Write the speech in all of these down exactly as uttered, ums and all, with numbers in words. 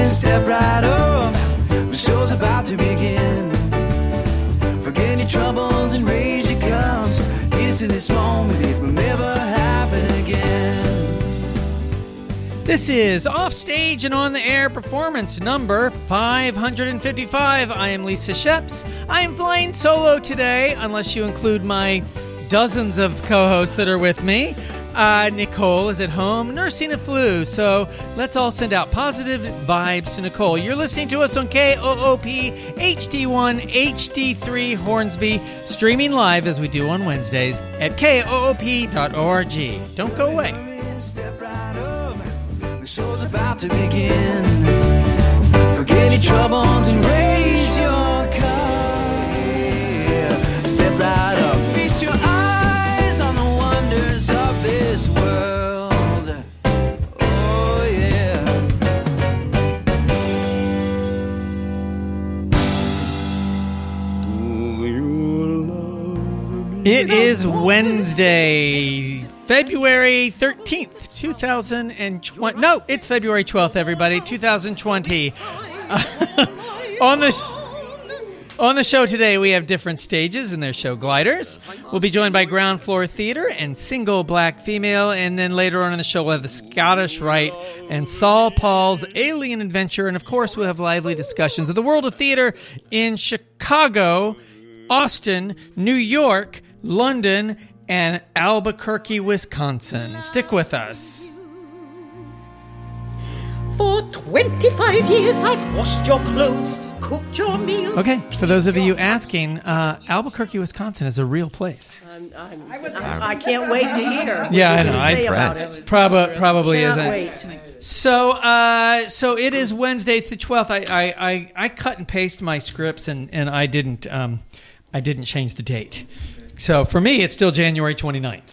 step right up. The show's about to begin. Forget your troubles and raise your cups. Here's to this moment, it will never happen again. This is Offstage and On the Air performance number five hundred fifty-five. I am Lisa Sheps. I am flying solo today, unless you include my dozens of co-hosts that are with me. Uh, Nicole is at home nursing a flu, so let's all send out positive vibes to Nicole. You're listening to us on K O O P H D one H D three Hornsby, streaming live as we do on Wednesdays at K O O P dot org. Don't go away. Step right up. The show's about to begin. Forget your troubles and raise your cup. Yeah. Step right up. Feast your eyes on the wonders of this world. Oh, yeah. Do you love me? It is Wednesday, February thirteenth, two thousand twenty. No, it's February twelfth, everybody, two thousand twenty. Uh, on the on the show today, we have different stages and their show gliders. We'll be joined by Ground Floor Theater and Single Black Female, and then later on in the show, we'll have the Scottish Rite and Saul Paul's Alien Adventure, and of course, we'll have lively discussions of the world of theater in Chicago, Austin, New York, London, and Albuquerque, Wisconsin. Stick with us. For twenty-five years I've washed your clothes, cooked your meals. Okay, for those of you asking, uh, Albuquerque, Wisconsin is a real place. I'm, I'm, I'm, I can't wait to hear. Yeah, what I know. you say I about it. Prob- probably Can't isn't. wait. So, uh, so it is Wednesday, it's the twelfth. I, I, I, I cut and paste my scripts, and, and I didn't, um, I didn't change the date. So for me, it's still January twenty-ninth.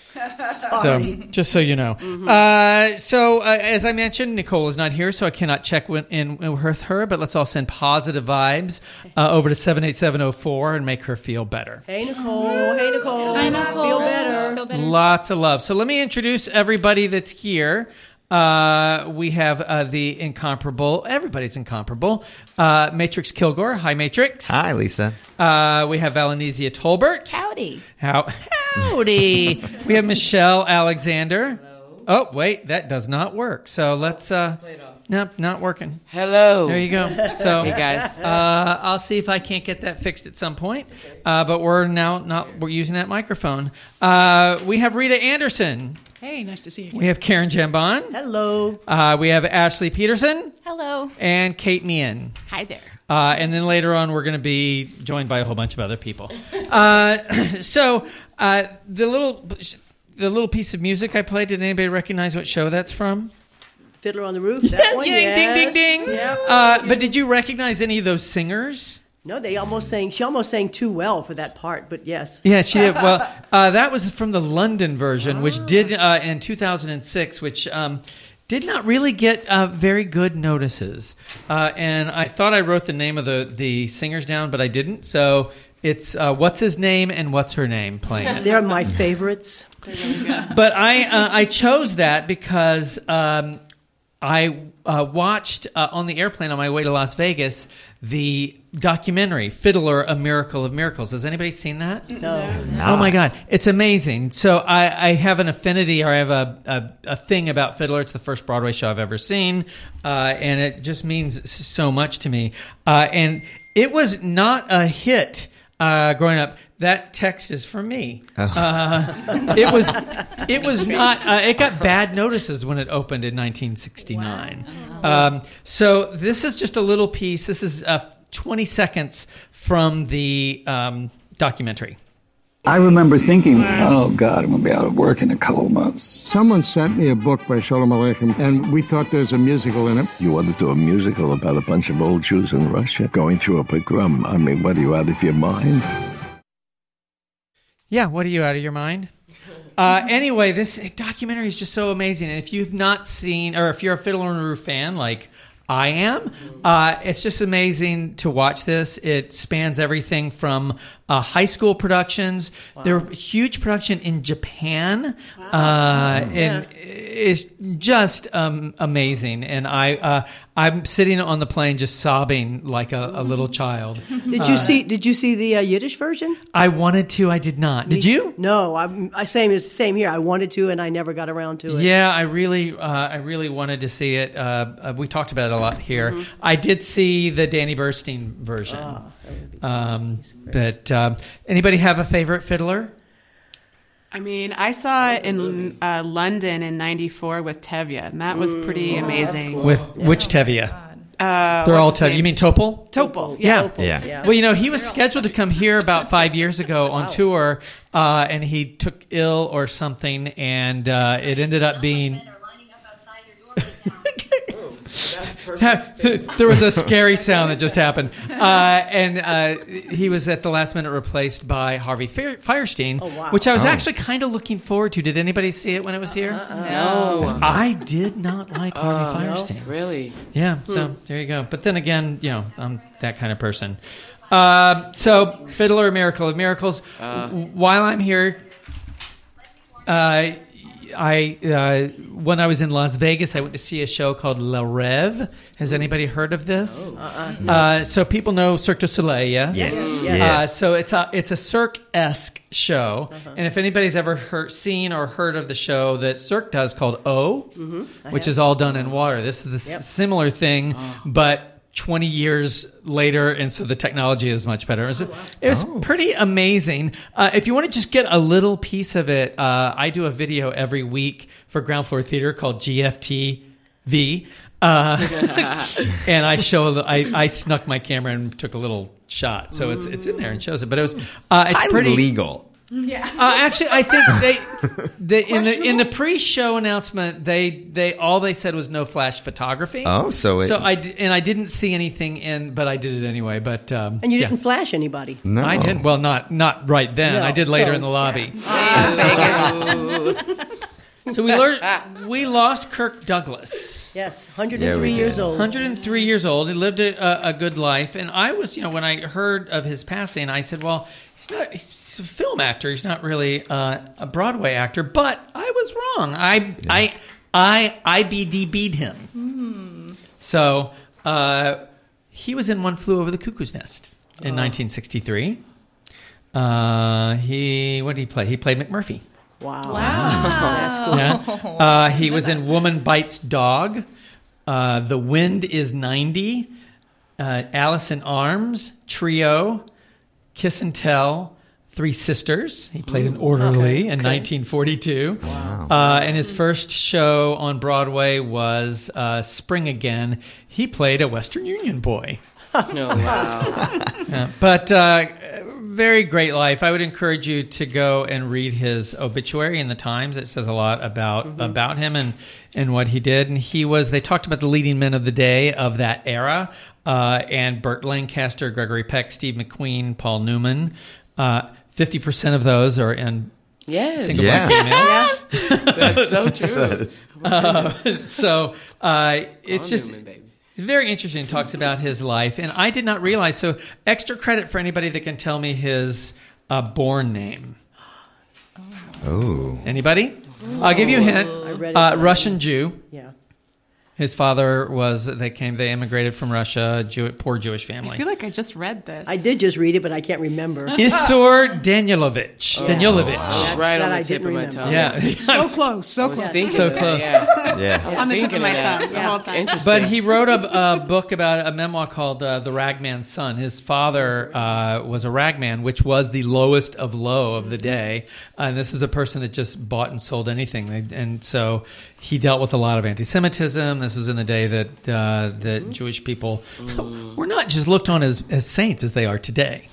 So, just so you know. Mm-hmm. Uh, so, uh, as I mentioned, Nicole is not here, so I cannot check in, in with her, but let's all send positive vibes uh, over to seven eight seven oh four and make her feel better. Hey, Nicole. Hey, Nicole. Hi, Nicole. Feel better. Feel better. Lots of love. So let me introduce everybody that's here. Uh, we have uh, the incomparable, everybody's incomparable, uh, Matrix Kilgore. Hi, Matrix. Hi, Lisa. Uh, we have Valenesia Tolbert. Howdy. How, howdy. We have Michelle Alexander. Hello. Oh, wait, that does not work. So let's, uh, nope, not working. Hello. There you go. So, Hey, guys. Uh, I'll see if I can't get that fixed at some point. Uh, but we're now not, we're using that microphone. Uh, we have Rita Anderson. Hey, nice to see you. We have Karen Jambon. Hello. Uh, we have Ashley Peterson. Hello. And Kate Meehan. Hi there. Uh, and then later on, we're going to be joined by a whole bunch of other people. Uh, so uh, the little the little piece of music I played, did anybody recognize what show that's from? Fiddler on the Roof. That one, Yang, yes. ding, ding, ding. Yep. Uh, but did you recognize any of those singers? No, they almost sang. She almost sang too well for that part, but yes. Yeah, she did. Well, uh, that was from the London version, which did uh, in two thousand six, which um, did not really get uh, very good notices. Uh, and I thought I wrote the name of the, the singers down, but I didn't. So it's uh, What's His Name and What's Her Name playing it. They're my favorites. But I uh, I chose that because um, I uh, watched uh, on the airplane on my way to Las Vegas the documentary Fiddler, A Miracle of Miracles. Has anybody seen that? No. Oh my God, it's amazing. So I, I have an affinity, or I have a, a, a thing about Fiddler. It's the first Broadway show I've ever seen, uh, and it just means so much to me. Uh, and it was not a hit uh, growing up. That text is for me. Oh. Uh, it was, it was not. Uh, it got bad notices when it opened in nineteen sixty-nine. Wow. Um, so this is just a little piece. This is uh, twenty seconds from the um, documentary. I remember thinking, oh, God, I'm going to be out of work in a couple of months. Someone sent me a book by Sholem Aleichem, and we thought there's a musical in it. You want to do a musical about a bunch of old Jews in Russia going through a pogrom? I mean, what, are you out of your mind? Yeah, what are you, out of your mind? Uh, anyway, this documentary is just so amazing. And if you've not seen, or if you're a Fiddler on the Roof fan, like I am. Uh, it's just amazing to watch this. It spans everything from uh, high school productions. Wow. There were huge production in Japan, wow. uh, and yeah. it's just um, amazing. And I, uh, I'm sitting on the plane just sobbing like a, a little child. Did you uh, see? Did you see the uh, Yiddish version? I wanted to. I did not. Did you? No. I'm I same as same here. I wanted to, and I never got around to it. Yeah, I really, uh, I really wanted to see it. Uh, uh, we talked about it a lot here. Mm-hmm. I did see the Danny Burstein version. Oh, um, but uh, anybody have a favorite fiddler? I mean, I saw it in uh, London in ninety-four with Tevye, and that was pretty mm, amazing. Cool. With yeah. which Tevye? Uh, They're all Tevye. You mean Topol? Topol, yeah. Yeah. yeah. yeah. Well, you know, he was scheduled to come here about five years ago on tour, uh, and he took ill or something, and uh, it ended up being... There was a scary sound that just happened, uh, and uh, he was at the last minute replaced by Harvey Fierstein, oh, wow. which I was oh. actually kind of looking forward to. Did anybody see it when it was here? Uh-uh. No, I did not like Harvey uh, Fierstein. No? Really? Yeah. So hmm. there you go. But then again, you know, I'm that kind of person. Uh, so, Fiddler, Miracle of Miracles. Uh, While I'm here. Uh, I uh, when I was in Las Vegas, I went to see a show called Le Rêve. Has anybody heard of this? Oh. Uh-uh. No. Uh, so people know Cirque du Soleil, yes? Yes. Uh, yes. So it's a it's a Cirque-esque show, uh-huh. and if anybody's ever heard, seen or heard of the show that Cirque does called O, mm-hmm. which is all done in water, this is the yep. similar thing, oh. but twenty years later, and so the technology is much better. It was, oh, wow. it was oh. pretty amazing. Uh, if you want to just get a little piece of it, uh, I do a video every week for Ground Floor Theater called G F T V. Uh, and I show, I, I snuck my camera and took a little shot. So it's it's in there and shows it. But it was uh, it's highly pretty legal. Yeah. Uh, actually, I think they, they in the in the pre-show announcement, they they all they said was no flash photography. Oh, so it, so I and I didn't see anything in, but I did it anyway. But um, and you didn't yeah. flash anybody. No, I didn't. Well, not not right then. No, I did later so, in the lobby. Yeah. So we learned we lost Kirk Douglas. Yes, one hundred three yeah, years old. one hundred three years old. He lived a, a good life, and I was, you know, when I heard of his passing, I said, well, he's not. He's, He's a film actor. He's not really uh, a Broadway actor, but I was wrong. I yeah. I I I B D B'd him. Mm. So uh, he was in One Flew Over the Cuckoo's Nest in oh. nineteen sixty-three. Uh, he what did he play? He played McMurphy. Wow, wow, that's cool. Yeah. Uh, he was in Woman Bites Dog. Uh, the Wind is ninety. Uh, Alice in Arms. Trio. Kiss and Tell. Three Sisters. He played an orderly okay. in okay. nineteen forty-two. Wow. Uh, and his first show on Broadway was uh, Spring Again. He played a Western Union boy. Oh, wow. yeah, but uh, very great life. I would encourage you to go and read his obituary in the Times. It says a lot about mm-hmm. about him and, and what he did. And he was, they talked about the leading men of the day of that era. Uh, and Burt Lancaster, Gregory Peck, Steve McQueen, Paul Newman. Uh, fifty percent of those are in yes. single yeah. black females. Yeah. That's so true. uh, so uh, it's just Newman, very interesting. Talks about his life. And I did not realize. So extra credit for anybody that can tell me his uh, born name. Oh. Anybody? Oh. I'll give you a hint. I read it uh, Russian Jew. Yeah. His father was, they came, they immigrated from Russia, Jew, poor Jewish family. I feel like I just read this. I did just read it, but I can't remember. Isur Danielovich. Oh, Danielovich. Wow. That's right on the tip of my tongue. Yeah. So close, so close. So close. Yeah. yeah. On the tip of my tongue. Yeah. Interesting. But he wrote a, a book about, a memoir called uh, The Ragman's Son. His father uh, was a ragman, which was the lowest of low of the day. And this is a person that just bought and sold anything. And so he dealt with a lot of anti-Semitism. This was in the day that uh, that Jewish people mm. were not just looked on as, as saints as they are today.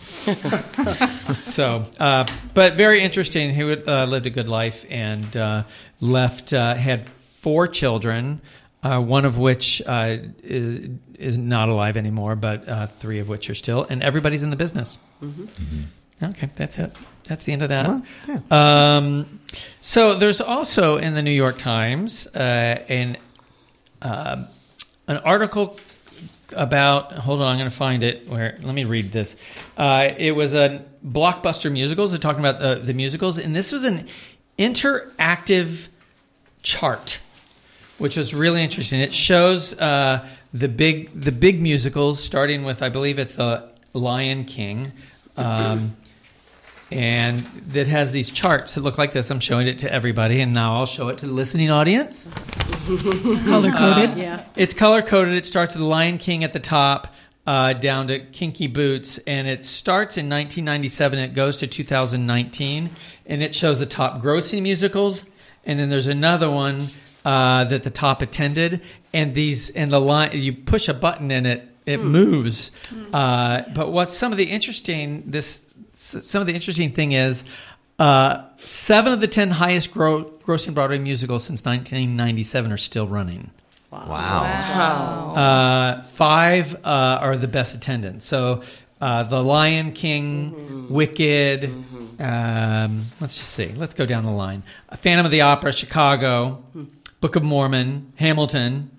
so, uh, but very interesting. He would, uh, lived a good life and uh, left, uh, had four children, uh, one of which uh, is, is not alive anymore, but uh, three of which are still, and everybody's in the business. Mm-hmm. Mm-hmm. Okay, that's it. That's the end of that. Well, yeah. um, so there's also in the New York Times uh, an uh, an article about, hold on, I'm going to find it. Where let me read this. Uh, it was a Blockbuster Musicals. They're talking about the, the musicals, and this was an interactive chart, which was really interesting. It shows uh, the big the big musicals, starting with, I believe it's the Lion King, um, and that has these charts that look like this. I'm showing it to everybody, and now I'll show it to the listening audience. Color coded. Uh, yeah. It's color coded. It starts with the Lion King at the top, uh, down to Kinky Boots, and it starts in nineteen ninety-seven. And it goes to two thousand nineteen, and it shows the top grossing musicals, and then there's another one uh, that the top attended, and these and the line. You push a button and it it hmm. moves. Hmm. Uh, but what's some of the interesting this some of the interesting thing is. Uh, seven of the ten highest gro- grossing Broadway musicals since nineteen ninety-seven are still running. Wow. Wow. Uh, five uh, are the best attended. So uh, The Lion King, mm-hmm. Wicked, mm-hmm. Um, let's just see. Let's go down the line. Phantom of the Opera, Chicago, mm. Book of Mormon, Hamilton,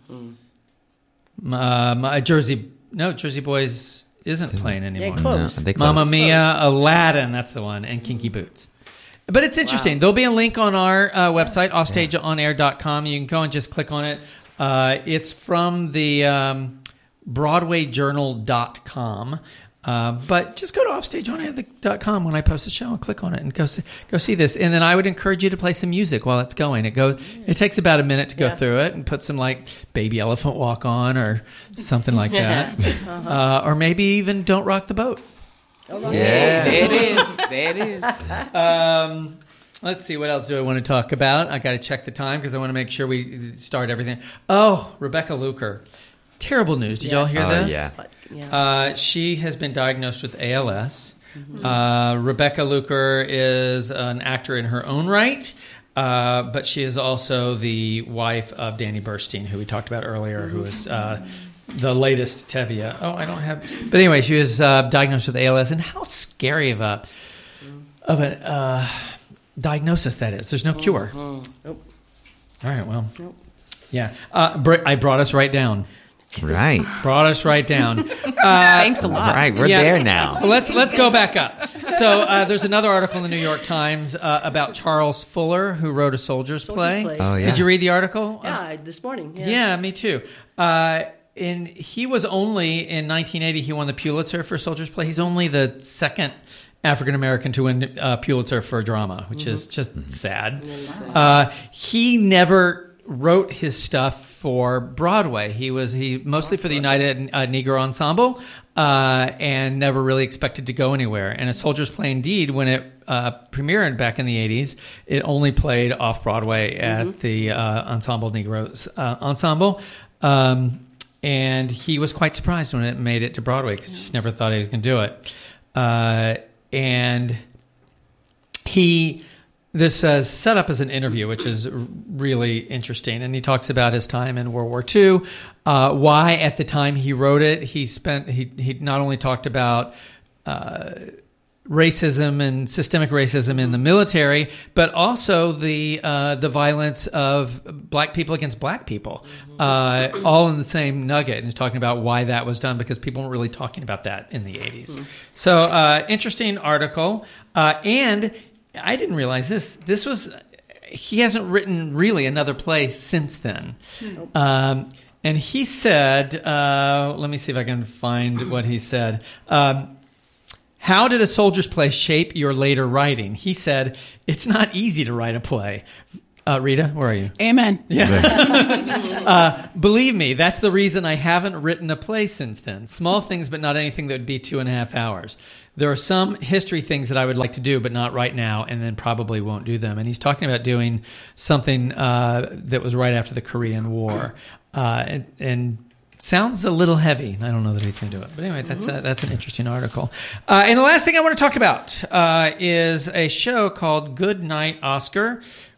mm. uh, Jersey, no, Jersey Boys isn't playing anymore. They closed. No, they Mamma closed. Mia, Aladdin, that's the one, and Kinky Boots. But it's interesting. Wow. There'll be a link on our uh, website, offstage on air dot com. You can go and just click on it. Uh, it's from the um, broadway journal dot com. Uh, but just go to offstage on air dot com when I post the show and click on it and go see, go see this. And then I would encourage you to play some music while it's going. It goes. It takes about a minute to go yeah. through it and put some like Baby Elephant Walk on or something like that. uh-huh. uh, or maybe even Don't Rock the Boat. Yeah, there it is. There it is. Um, let's see. What else do I want to talk about? I got to check the time because I want to make sure we start everything. Oh, Rebecca Luker. Terrible news. Did yes. y'all hear oh, this? Yeah. yeah. Uh, she has been diagnosed with A L S. Mm-hmm. Uh, Rebecca Luker is an actor in her own right, uh, but she is also the wife of Danny Burstein, who we talked about earlier, who is... Uh, the latest Tevye. Oh, I don't have... But anyway, she was uh, diagnosed with A L S, and how scary of a of a uh, diagnosis that is. There's no cure. Nope. All right, well... Nope. Yeah. Uh, Br- I brought us right down. Right. Brought us right down. Uh, Thanks a lot. All right, we're yeah. there now. Well, let's let's go back up. So uh, there's another article in the New York Times uh, about Charles Fuller, who wrote a Soldier's, Soldier's Play. Play. Oh, yeah. Did you read the article? Yeah, this morning. Yeah, yeah me too. Uh, and he was only, in nineteen eighty, he won the Pulitzer for Soldier's Play. He's only the second African-American to win uh, Pulitzer for drama, which mm-hmm. is just mm-hmm. sad. sad. Uh, he never wrote his stuff for Broadway. He was he mostly for the United uh, Negro Ensemble uh, and never really expected to go anywhere. And A Soldier's Play, indeed, when it uh, premiered back in the eighties, it only played off-Broadway at mm-hmm. the uh, Ensemble Negros uh, Ensemble. Um And he was quite surprised when it made it to Broadway because he just never thought he was going to do it. Uh, and he, this is set up as an interview, which is really interesting. And he talks about his time in World War Two, uh, why at the time he wrote it, he spent, he, he not only talked about uh, racism and systemic racism in the military, but also the uh, the violence of black people against black people, uh, all in the same nugget. And he's talking about why that was done because people weren't really talking about that in the eighties. Mm. So uh, interesting article. Uh, and I didn't realize this. This was, he hasn't written really another play since then. Nope. Um, and he said, uh, let me see if I can find what he said. Um, How did A Soldier's Play shape your later writing? He said, it's not easy to write a play. Uh, Rita, where are you? Amen. Yeah. uh, believe me, that's the reason I haven't written a play since then. Small things, but not anything that would be two and a half hours. There are some history things that I would like to do, but not right now, and then probably won't do them. And he's talking about doing something uh, that was right after the Korean War. Uh, and... and sounds a little heavy. I don't know that he's going to do it. But anyway, that's a, that's an interesting article. Uh, and the last thing I want to talk about uh, is a show called Good Night Oscar,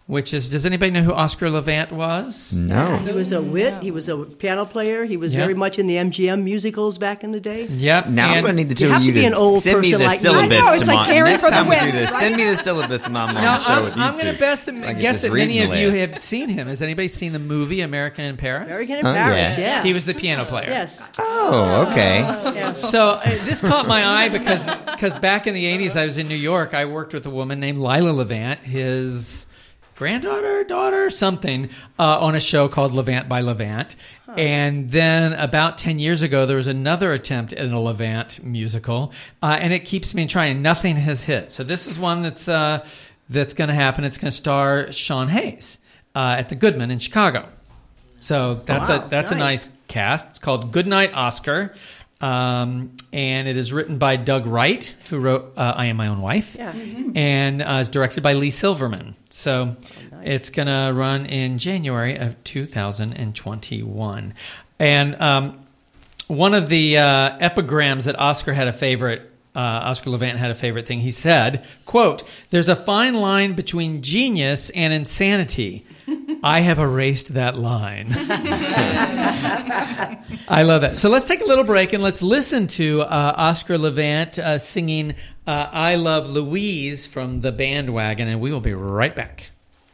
which is, does anybody know who Oscar Levant was? No. He was a wit. He was a piano player. He was Yeah. very much in the M G M musicals back in the day. Yep. Now I'm and- going to need the two You have of you to be an old send me person the like me. syllabus I know, it's tomorrow. like caring Next for the time we win, do this, right? send me the syllabus when I'm on Now, the show I'm, with you I'm going two. to best So I can guess just that read many the of you list. have seen him. Has anybody seen the movie American in Paris? American in Oh, Paris, yeah. yeah. He was the piano player. Yes. Oh, okay. Yeah. So uh, this caught my eye because because back in the eighties, I was in New York. I worked with a woman named Lila Levant, his granddaughter, daughter, something, uh, on a show called Levant by Levant. And then about ten years ago, there was another attempt at a Levant musical, uh, and it keeps me trying. Nothing has hit. So this is one that's uh, that's going to happen. It's going to star Sean Hayes uh, at the Goodman in Chicago. So that's Wow, a that's a nice. nice cast. It's called Goodnight Oscar, um, and it is written by Doug Wright, who wrote uh, I Am My Own Wife, Yeah. and uh, is directed by Lee Silverman. So it's going to run in January of two thousand twenty-one. And um, one of the uh, epigrams that Oscar had a favorite, uh, Oscar Levant had a favorite thing. He said, quote, "There's a fine line between genius and insanity. I have erased that line." I love that. So let's take a little break and let's listen to uh, Oscar Levant uh, singing uh, I Love Louise from The Bandwagon, and we will be right back.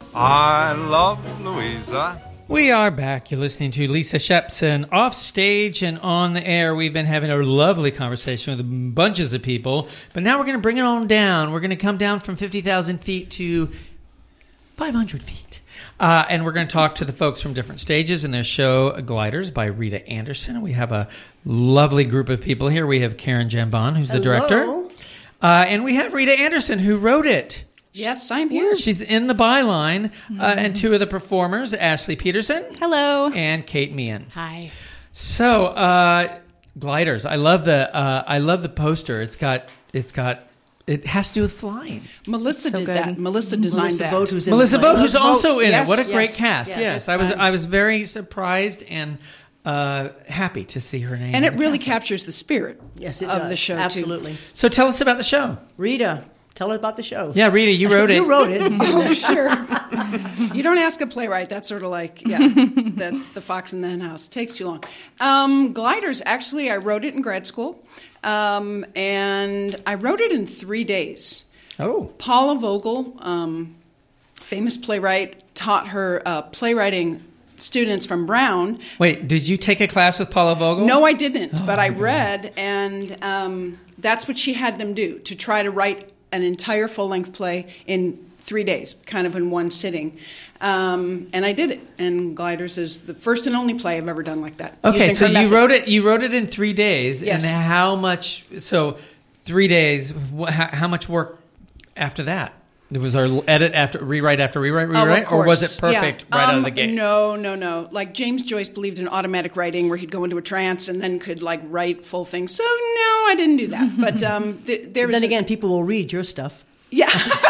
I love Louisa. We are back. You're listening to Lisa Shepson off stage and on the air. We've been having a lovely conversation with bunches of people, but now we're going to bring it on down. We're going to come down from fifty thousand feet to five hundred feet. Uh, and we're going to talk to the folks from different stages in their show, Gliders by Rita Anderson. We have a lovely group of people here. We have Karen Jambon, who's the Hello. director. Uh, and we have Rita Anderson, who wrote it. Yes, I'm here. She's in the byline. Uh, and two of the performers, Ashley Peterson. Hello. And Kate Meehan. Hi. So, uh, Gliders. I love the uh, I love the poster. It's got it's got it has to do with flying. Melissa So did good. that. Melissa designed Melissa that. Vogt, who's in Melissa the play. Vogt, who's also in yes, it. What a great yes, cast! yes. Yes, I was I was very surprised and uh, happy to see her name. And in it the really casting. captures the spirit Yes, it of does. the show, too. Absolutely. So tell us about the show. Rita, tell us about the show. Yeah, Rita, you wrote it. You wrote it. Oh, sure. You don't ask a playwright. That's sort of like, yeah, that's the fox in the hen house. Takes too long. Um, Gliders, actually, I wrote it in grad school, um, and I wrote it in three days. Oh, Paula Vogel, um, famous playwright, taught her uh, playwriting students from Brown. wait, did you take a class with Paula Vogel? No, I didn't, but Oh, I my God. read, and um, that's what she had them do, to try to write an entire full-length play in three days, kind of in one sitting. Um, and I did it, and Gliders is the first and only play I've ever done like that. Okay, using so her you method. wrote it. You wrote it in three days. Yes. And how much? So three days. Wh- how, how much work after that? Was there edit after rewrite after rewrite Oh, of rewrite, or was it course. perfect Yeah. right out of Um, the gate? No, no, no. Like James Joyce believed in automatic writing, where he'd go into a trance and then could like write full things. So no, I didn't do that. But um, th- there was Then a- again, people will read your stuff. yeah.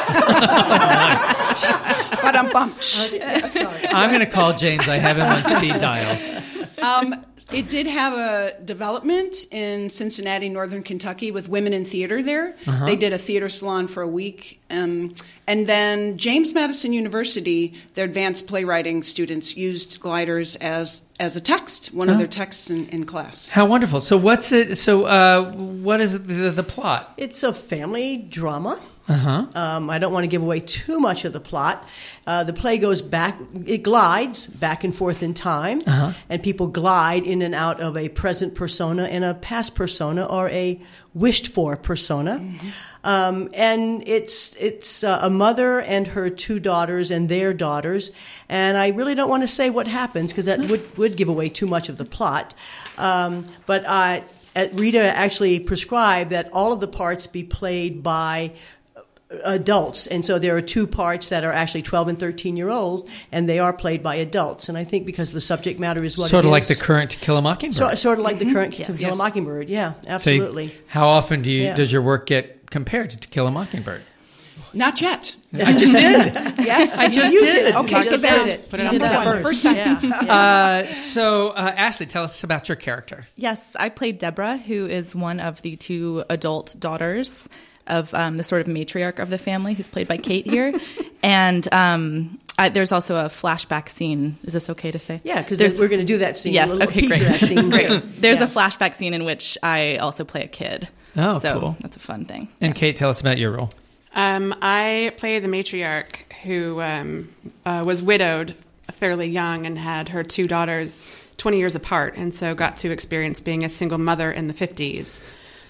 But I'm bumped. I'm going to call James. I have him on speed dial. Um, it did have a development in Cincinnati, Northern Kentucky, with women in theater there. Uh-huh. They did a theater salon for a week. Um, and then James Madison University, their advanced playwriting students used Gliders as as a text, one of Oh. their texts in, in class. How wonderful! So what's it? So uh, what is the, the plot? It's a family drama. Uh huh. Um, I don't want to give away too much of the plot. Uh, the play goes back, it glides back and forth in time, Uh-huh. and people glide in and out of a present persona and a past persona or a wished for persona. Mm-hmm. Um, and it's it's uh, a mother and her two daughters and their daughters. And I really don't want to say what happens because that would, would give away too much of the plot. Um, but uh, Rita actually prescribed that all of the parts be played by adults, and so there are two parts that are actually twelve and thirteen year olds, and they are played by adults. And I think because the subject matter is what Sort it of is, like the current To Kill a Mockingbird. so, sort of like Mm-hmm. the current To Yes. Kill a Mockingbird. Yeah, So you- absolutely. how often do you Yeah. does your work get compared to To Kill a Mockingbird? Not yet. I just did. Yes, I just you did. Okay, You so just then did it. Put it You on did the that board. first. Yeah, yeah. Uh, so uh, Ashley, tell us about your character. Yes, I played Deborah, who is one of the two adult daughters of um, the sort of matriarch of the family, who's played by Kate here. And um, I, there's also a flashback scene. Is this okay to say? Yeah, because There's- we're going to do that scene. Yes, a little okay, piece great. of that scene. Great. There's Yeah. a flashback scene in which I also play a kid. Oh, so cool. that's a fun thing. And Kate, tell us about your role. Um, I play the matriarch who um, uh, was widowed fairly young and had her two daughters twenty years apart, and so got to experience being a single mother in the fifties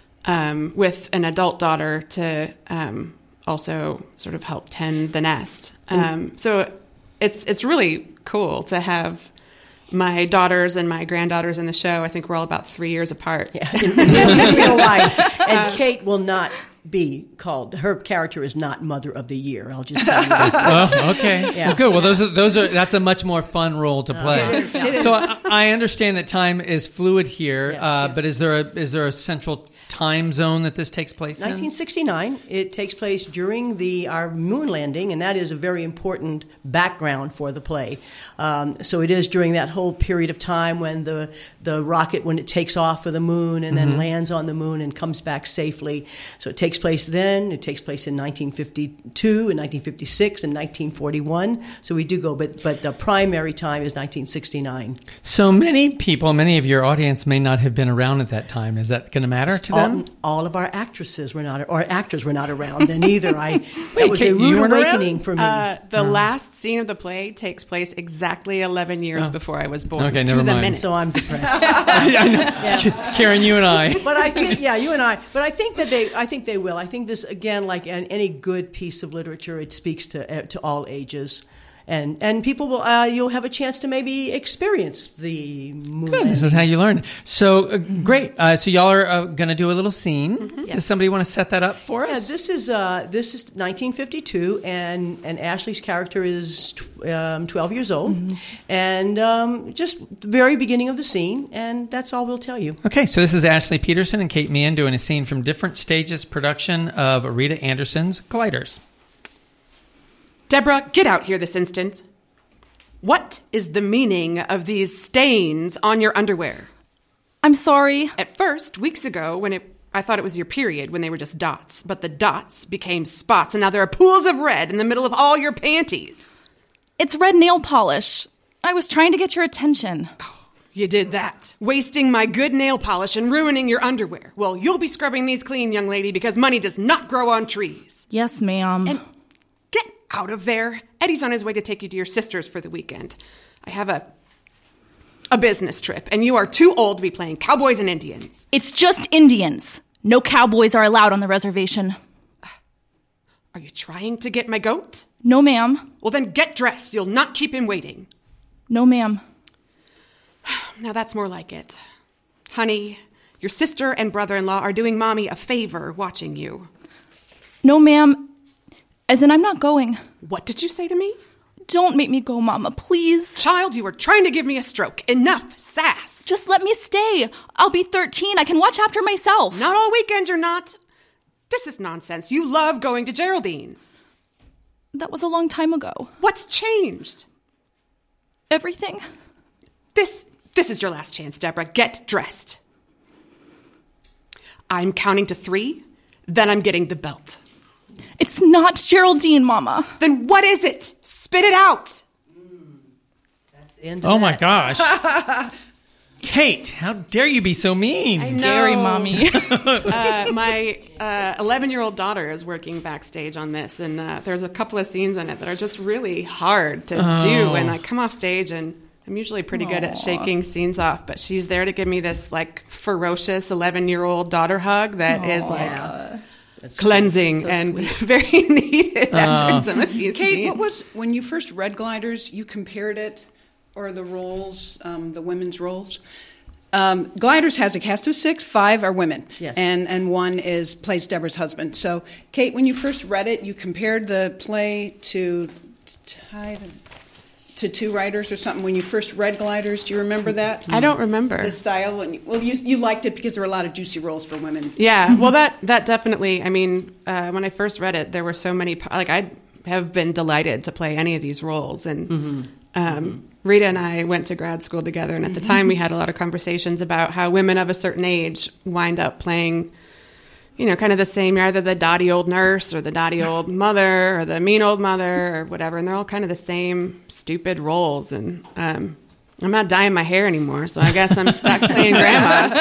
um, with an adult daughter to um, also sort of help tend the nest. Um, so it's it's really cool to have my daughters and my granddaughters in the show. I think we're all about three years apart. Yeah, in, in, in real life. And Kate will not be called. Her character is not Mother of the Year. I'll just say that. Well, okay. Yeah. Well, good. Well, those are those are that's a much more fun role to play. it is, it so is. I, I understand that time is fluid here, Yes, uh, yes. but is there a is there a central time zone that this takes place in? nineteen sixty-nine. It takes place during the our moon landing, and that is a very important background for the play. Um, so it is during that whole period of time when the the rocket, when it takes off for the moon and then Mhm. lands on the moon and comes back safely. So it takes place then. It takes place in nineteen fifty-two, and nineteen fifty-six, and nineteen forty-one. So we do go, but but the primary time is nineteen sixty-nine. So many people, many of your audience may not have been around at that time. Is that going to matter to all, them? all of our actresses were not, or actors were not around then either. I Wait, that was Kate, a you rude weren't awakening around? for me. Uh, the last scene of the play takes place exactly eleven years Oh. before I was born. Okay, to never the mind. minute. So I'm depressed. I know. Yeah. Karen, you and I. But I think, yeah, you and I. But I think that they, I think they will. I think this again, like an, any good piece of literature, it speaks to uh, to all ages, and and people will. Uh, you'll have a chance to maybe experience the moon. Good. This is how you learn. So uh, great. Uh, so y'all are uh, going to do a little scene. Does Yes. somebody want to set that up for Yeah, us? this is uh, this is nineteen fifty-two, and and Ashley's character is tw- um, twelve years old, and um, just the very beginning of the scene, and that's all we'll tell you. Okay, so this is Ashley Peterson and Kate Meehan doing a scene from Different Stages production of Rita Anderson's Gliders. Deborah, get out here this instant. What is the meaning of these stains on your underwear? I'm sorry. At first, weeks ago, when it, I thought it was your period when they were just dots, but the dots became spots, and now there are pools of red in the middle of all your panties. It's red nail polish. I was trying to get your attention. You did that, wasting my good nail polish and ruining your underwear. Well, you'll be scrubbing these clean, young lady, because money does not grow on trees. Yes, ma'am. And get out of there. Eddie's on his way to take you to your sister's for the weekend. I have a a business trip, and you are too old to be playing cowboys and Indians. It's just Indians. No cowboys are allowed on the reservation. Are you trying to get my goat? No, ma'am. Well, then get dressed. You'll not keep him waiting. No, ma'am. Now that's more like it. Honey, your sister and brother-in-law are doing Mommy a favor watching you. No, ma'am. As in, I'm not going. What did you say to me? Don't make me go, Mama, please. Child, you were trying to give me a stroke. Enough sass. Just let me stay. I'll be thirteen. I can watch after myself. Not all weekend, you're not. This is nonsense. You love going to Geraldine's. That was a long time ago. What's changed? Everything. This, this is your last chance, Deborah. Get dressed. I'm counting to three, then I'm getting the belt. It's not Geraldine, Mama. Then what is it? Spit it out. That's the end of Oh my that. gosh. Kate, how dare you be so mean? Scary, know. Mommy. uh, my uh, eleven-year-old daughter is working backstage on this, and uh, there's a couple of scenes in it that are just really hard to Oh. do. And I come off stage, and I'm usually pretty good at shaking scenes off, but she's there to give me this like ferocious eleven-year-old daughter hug that is like Yeah. That's cleansing So and sweet. very needed Uh. after some of these Kate, scenes. what was when you first read Gliders? You compared it, or the roles, um, the women's roles. Um, Gliders has a cast of six. Five are women, Yes. and and one is plays Deborah's husband. So, Kate, when you first read it, you compared the play to tied to two writers or something. When you first read Gliders, do you remember that? I don't remember. The style. When you, well, you you liked it because there were a lot of juicy roles for women. Yeah, well, that that definitely. I mean, uh, when I first read it, there were so many. Like, I have been delighted to play any of these roles, and Mm-hmm. um, Rita and I went to grad school together, and at the time, we had a lot of conversations about how women of a certain age wind up playing, you know, kind of the same. You're either the dotty old nurse or the dotty old mother or the mean old mother or whatever. And they're all kind of the same stupid roles. And um, I'm not dyeing my hair anymore, so I guess I'm stuck playing grandma.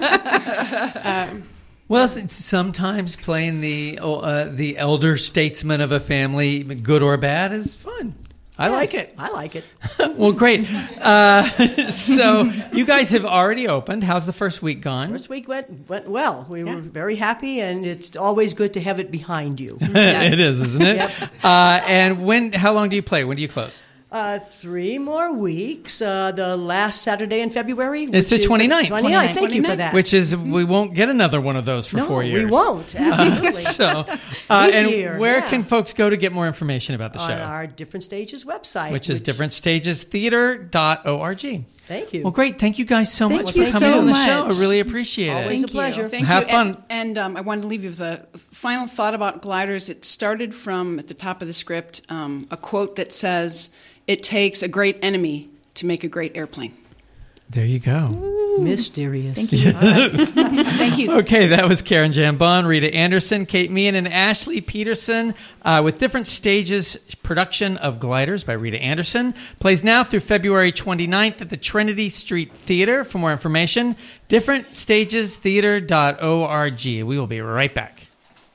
So, um, well, it's sometimes playing the uh, the elder statesman of a family, good or bad, is fun. I Yes, like it. I like it. Well, great. Uh, so you guys have already opened. How's the first week gone? First week went went well. We were very happy, and it's always good to have it behind you. It is, isn't it? Yep. Uh, and when? How long do you play? When do you close? Uh, three more weeks. Uh, the last Saturday in February. It's which the is twenty-ninth. twenty-ninth. Thank you for that. Which is, we won't get another one of those for no, four years. we won't. Absolutely. So, uh, Leap and year, where yeah. can folks go to get more information about the On show? our Different Stages website. Which is different stages theater dot org. Thank you. Well, great. Thank you guys so Thank much you for coming so on the much. show. I really appreciate Always it. a pleasure. Thank Have you. fun. And, and um, I wanted to leave you with a final thought about gliders. It started from, at the top of the script, um, a quote that says, "It takes a great enemy to make a great airplane." There you go. Mysterious. Thank you. All right. Thank you. Okay, that was Karen Jambon, Rita Anderson, Kate Meehan, and Ashley Peterson uh, with Different Stages production of Gliders by Rita Anderson. Plays now through February twenty-ninth at the Trinity Street Theater. For more information, different stages theater dot org. We will be right back.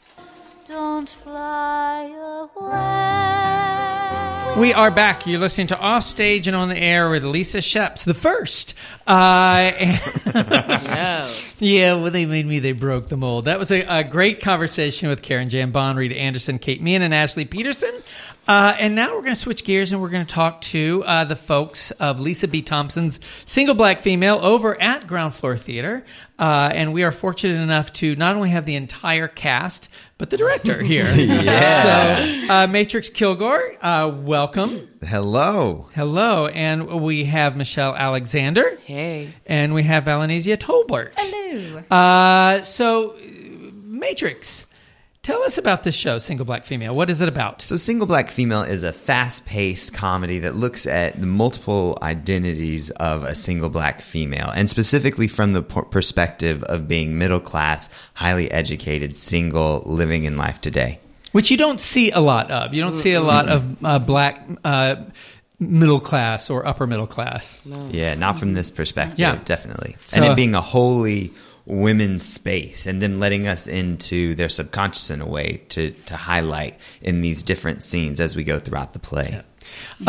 Don't fly away. We are back. You're listening to Offstage and on the Air with Lisa Sheps, the first. Uh, and No. Yeah, when they made me, they broke the mold. That was a, a great conversation with Karen Jambon, Rita Anderson, Kate Meehan, and Ashley Peterson. Uh, and now we're going to switch gears and we're going to talk to uh, the folks of Lisa B. Thompson's Single Black Female over at Ground Floor Theater. Uh, and we are fortunate enough to not only have the entire cast, but the director here. Yeah. So, uh, Matrix Kilgore, uh, welcome. Hello. Hello. And we have Michelle Alexander. Hey. And we have Valenizia Tolbert. Hello. Uh, so, Matrix, tell us about this show, Single Black Female. What is it about? So Single Black Female is a fast-paced comedy that looks at the multiple identities of a single black female, and specifically from the p- perspective of being middle-class, highly educated, single, living in life today. Which you don't see a lot of. You don't see a lot of uh, black uh, middle class or upper middle class. No. Yeah, not from this perspective, Yeah. definitely. So- and it being a wholly women's space, and them letting us into their subconscious in a way to, to highlight in these different scenes as we go throughout the play. Uh,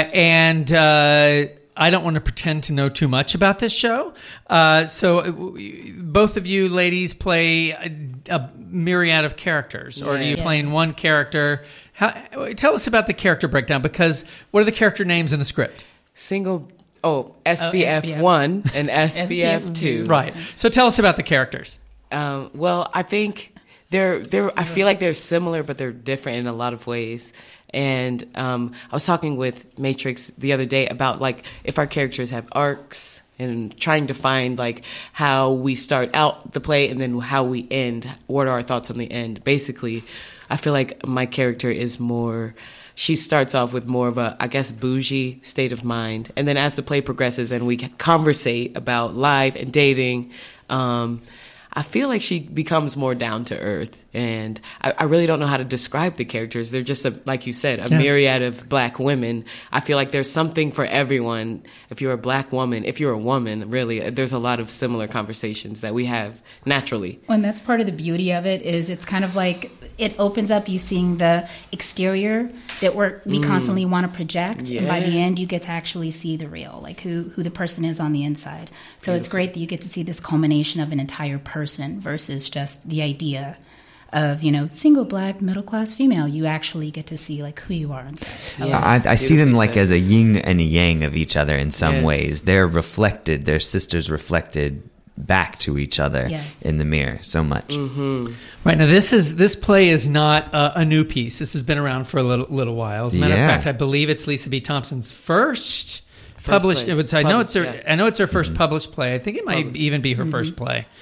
and uh, I don't want to pretend to know too much about this show. Uh, so uh, both of you ladies play a, a myriad of characters, or are you Yes. playing one character? How, tell us about the character breakdown, because what are the character names in the script? Single. Oh, S B F S B F. one and S B F two. Right. So tell us about the characters. Um, well, I think they're they're. I feel like they're similar, but they're different in a lot of ways. And um, I was talking with Matrix the other day about like if our characters have arcs, and trying to find like how we start out the play and then how we end. What are our thoughts on the end? Basically, I feel like my character is more. She starts off with more of a, I guess, bougie state of mind. And then as the play progresses and we conversate about life and dating, um, I feel like she becomes more down to earth. And I, I really don't know how to describe the characters. They're just, a, like you said, a Yeah. myriad of black women. I feel like there's something for everyone. If you're a black woman, if you're a woman, really, there's a lot of similar conversations that we have naturally. And that's part of the beauty of it is it's kind of like it opens up you seeing the exterior that we're, we Mm. constantly want to project. And by the Yeah. end, you get to actually see the real, like who, who the person is on the inside. So it's Beautiful. great that you get to see this culmination of an entire person versus just the idea of, you know, single black middle class female. You actually get to see like who you are inside. I love I, this. I see them like said. as a yin and a yang of each other in some Yes. ways. They're reflected, their sisters reflected back to each other Yes. in the mirror so much. Mm-hmm. Right, now this is this play is not uh, a new piece. This has been around for a little, little while. As a matter Yeah. of fact, I believe it's Lisa B. Thompson's first, First published. play. It would, I know it's her. Published, yeah. I know it's her first published play. I think it might Published. even be her first play.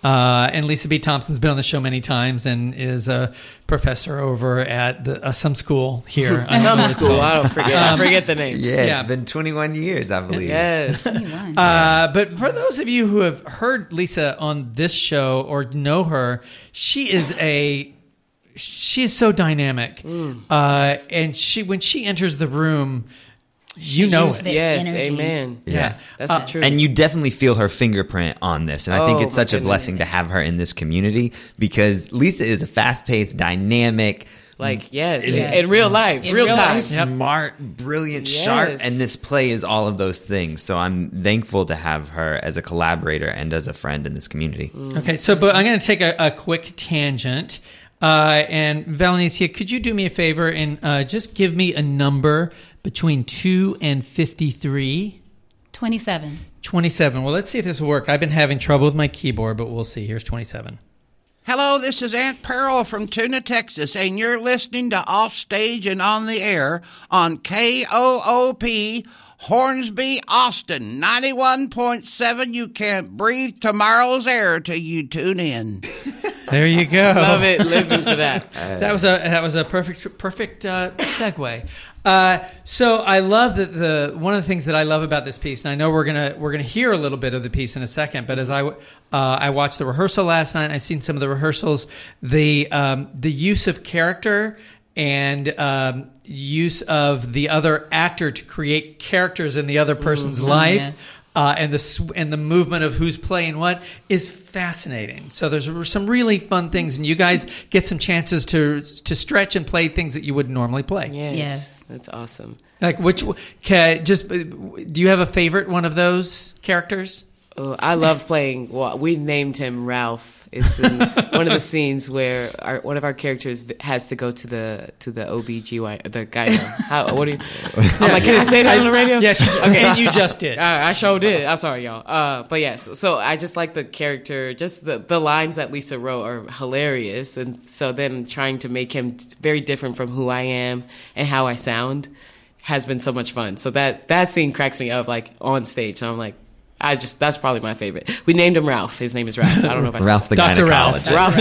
Uh, and Lisa B. Thompson's been on the show many times and is a professor over at the, uh, some school here. Some school, I don't forget. I forget the name. Yeah, Yeah. it's been twenty-one years, I believe. Yes. Uh, but for those of you who have heard Lisa on this show or know her, she is a she is so dynamic, Mm. uh, and she when she enters the room, you She know used- it. Yes, amen. Yeah, That's Uh, the truth. And you definitely feel her fingerprint on this. And I think Oh, it's such my a blessing to have her in this community because Lisa is a fast-paced, dynamic, Like, yes, in, Yes. in real life, In real real time. life. Smart, brilliant, Yes. sharp. And this play is all of those things. So I'm thankful to have her as a collaborator and as a friend in this community. Okay, so but I'm going to take a, a quick tangent. Uh, and Valenicia, could you do me a favor and uh, just give me a number between two and fifty-three? twenty-seven. twenty-seven. Well, let's see if this will work. I've been having trouble with my keyboard, but we'll see. Here's twenty-seven. Hello, this is Aunt Pearl from Tuna, Texas, and you're listening to Off Stage and On the Air on K O O P, Hornsby, Austin, ninety-one point seven. You can't breathe tomorrow's air till you tune in. There you go. Love it. Living for that. That was a that was a perfect perfect uh, segue. Uh, so I love that the one of the things that I love about this piece, and I know we're gonna we're gonna hear a little bit of the piece in a second. But as I uh, I watched the rehearsal last night, I've seen some of the rehearsals. The um, the use of character and um, use of the other actor to create characters in the other person's Mhm. life. Yes. Uh, and the sw- and the movement of who's playing what is fascinating. So there's some really fun things, and you guys get some chances to to stretch and play things that you wouldn't normally play. Yes, Yes. that's awesome. Like which? Can, just do you have a favorite one of those characters? Oh, I love playing. Well, we named him Ralph. It's in one of the scenes where our, one of our characters has to go to the to the O B G Y the guy. How, what do you? I'm like, can I say that on the radio? Yes, okay. and you just did. I, I sure did. I'm sorry, y'all. Uh, but yes, so I just like the character. Just the the lines that Lisa wrote are hilarious, and so then trying to make him very different from who I am and how I sound has been so much fun. So that that scene cracks me up, like on stage. So I'm like. I just that's probably my favorite. We named him Ralph. His name is Ralph. I don't know if I said Ralph the Doctor Ralph. gynecologist. Ralph the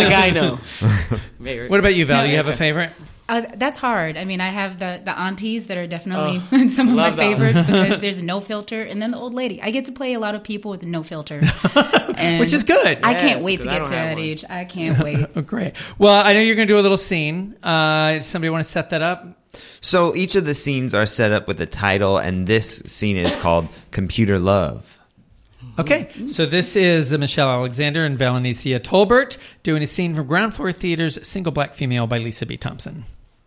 gyno. What about you, Val? No, Do you have a okay. favorite? Uh, that's hard. I mean, I have the, the aunties that are definitely some of my love the aunties. favorites because there's no filter, and then the old lady. I get to play a lot of people with no filter, and Which is good. I Yes, can't wait to 'cause I get don't to have that one. age. I can't wait. Oh, great. Well, I know you're going to do a little scene. Uh, somebody want to set that up? So each of the scenes are set up with a title, and this scene is called Computer Love. Okay, so this is uh, Michelle Alexander and Valenicia Tolbert doing a scene from Ground Floor Theater's Single Black Female by Lisa B. Thompson.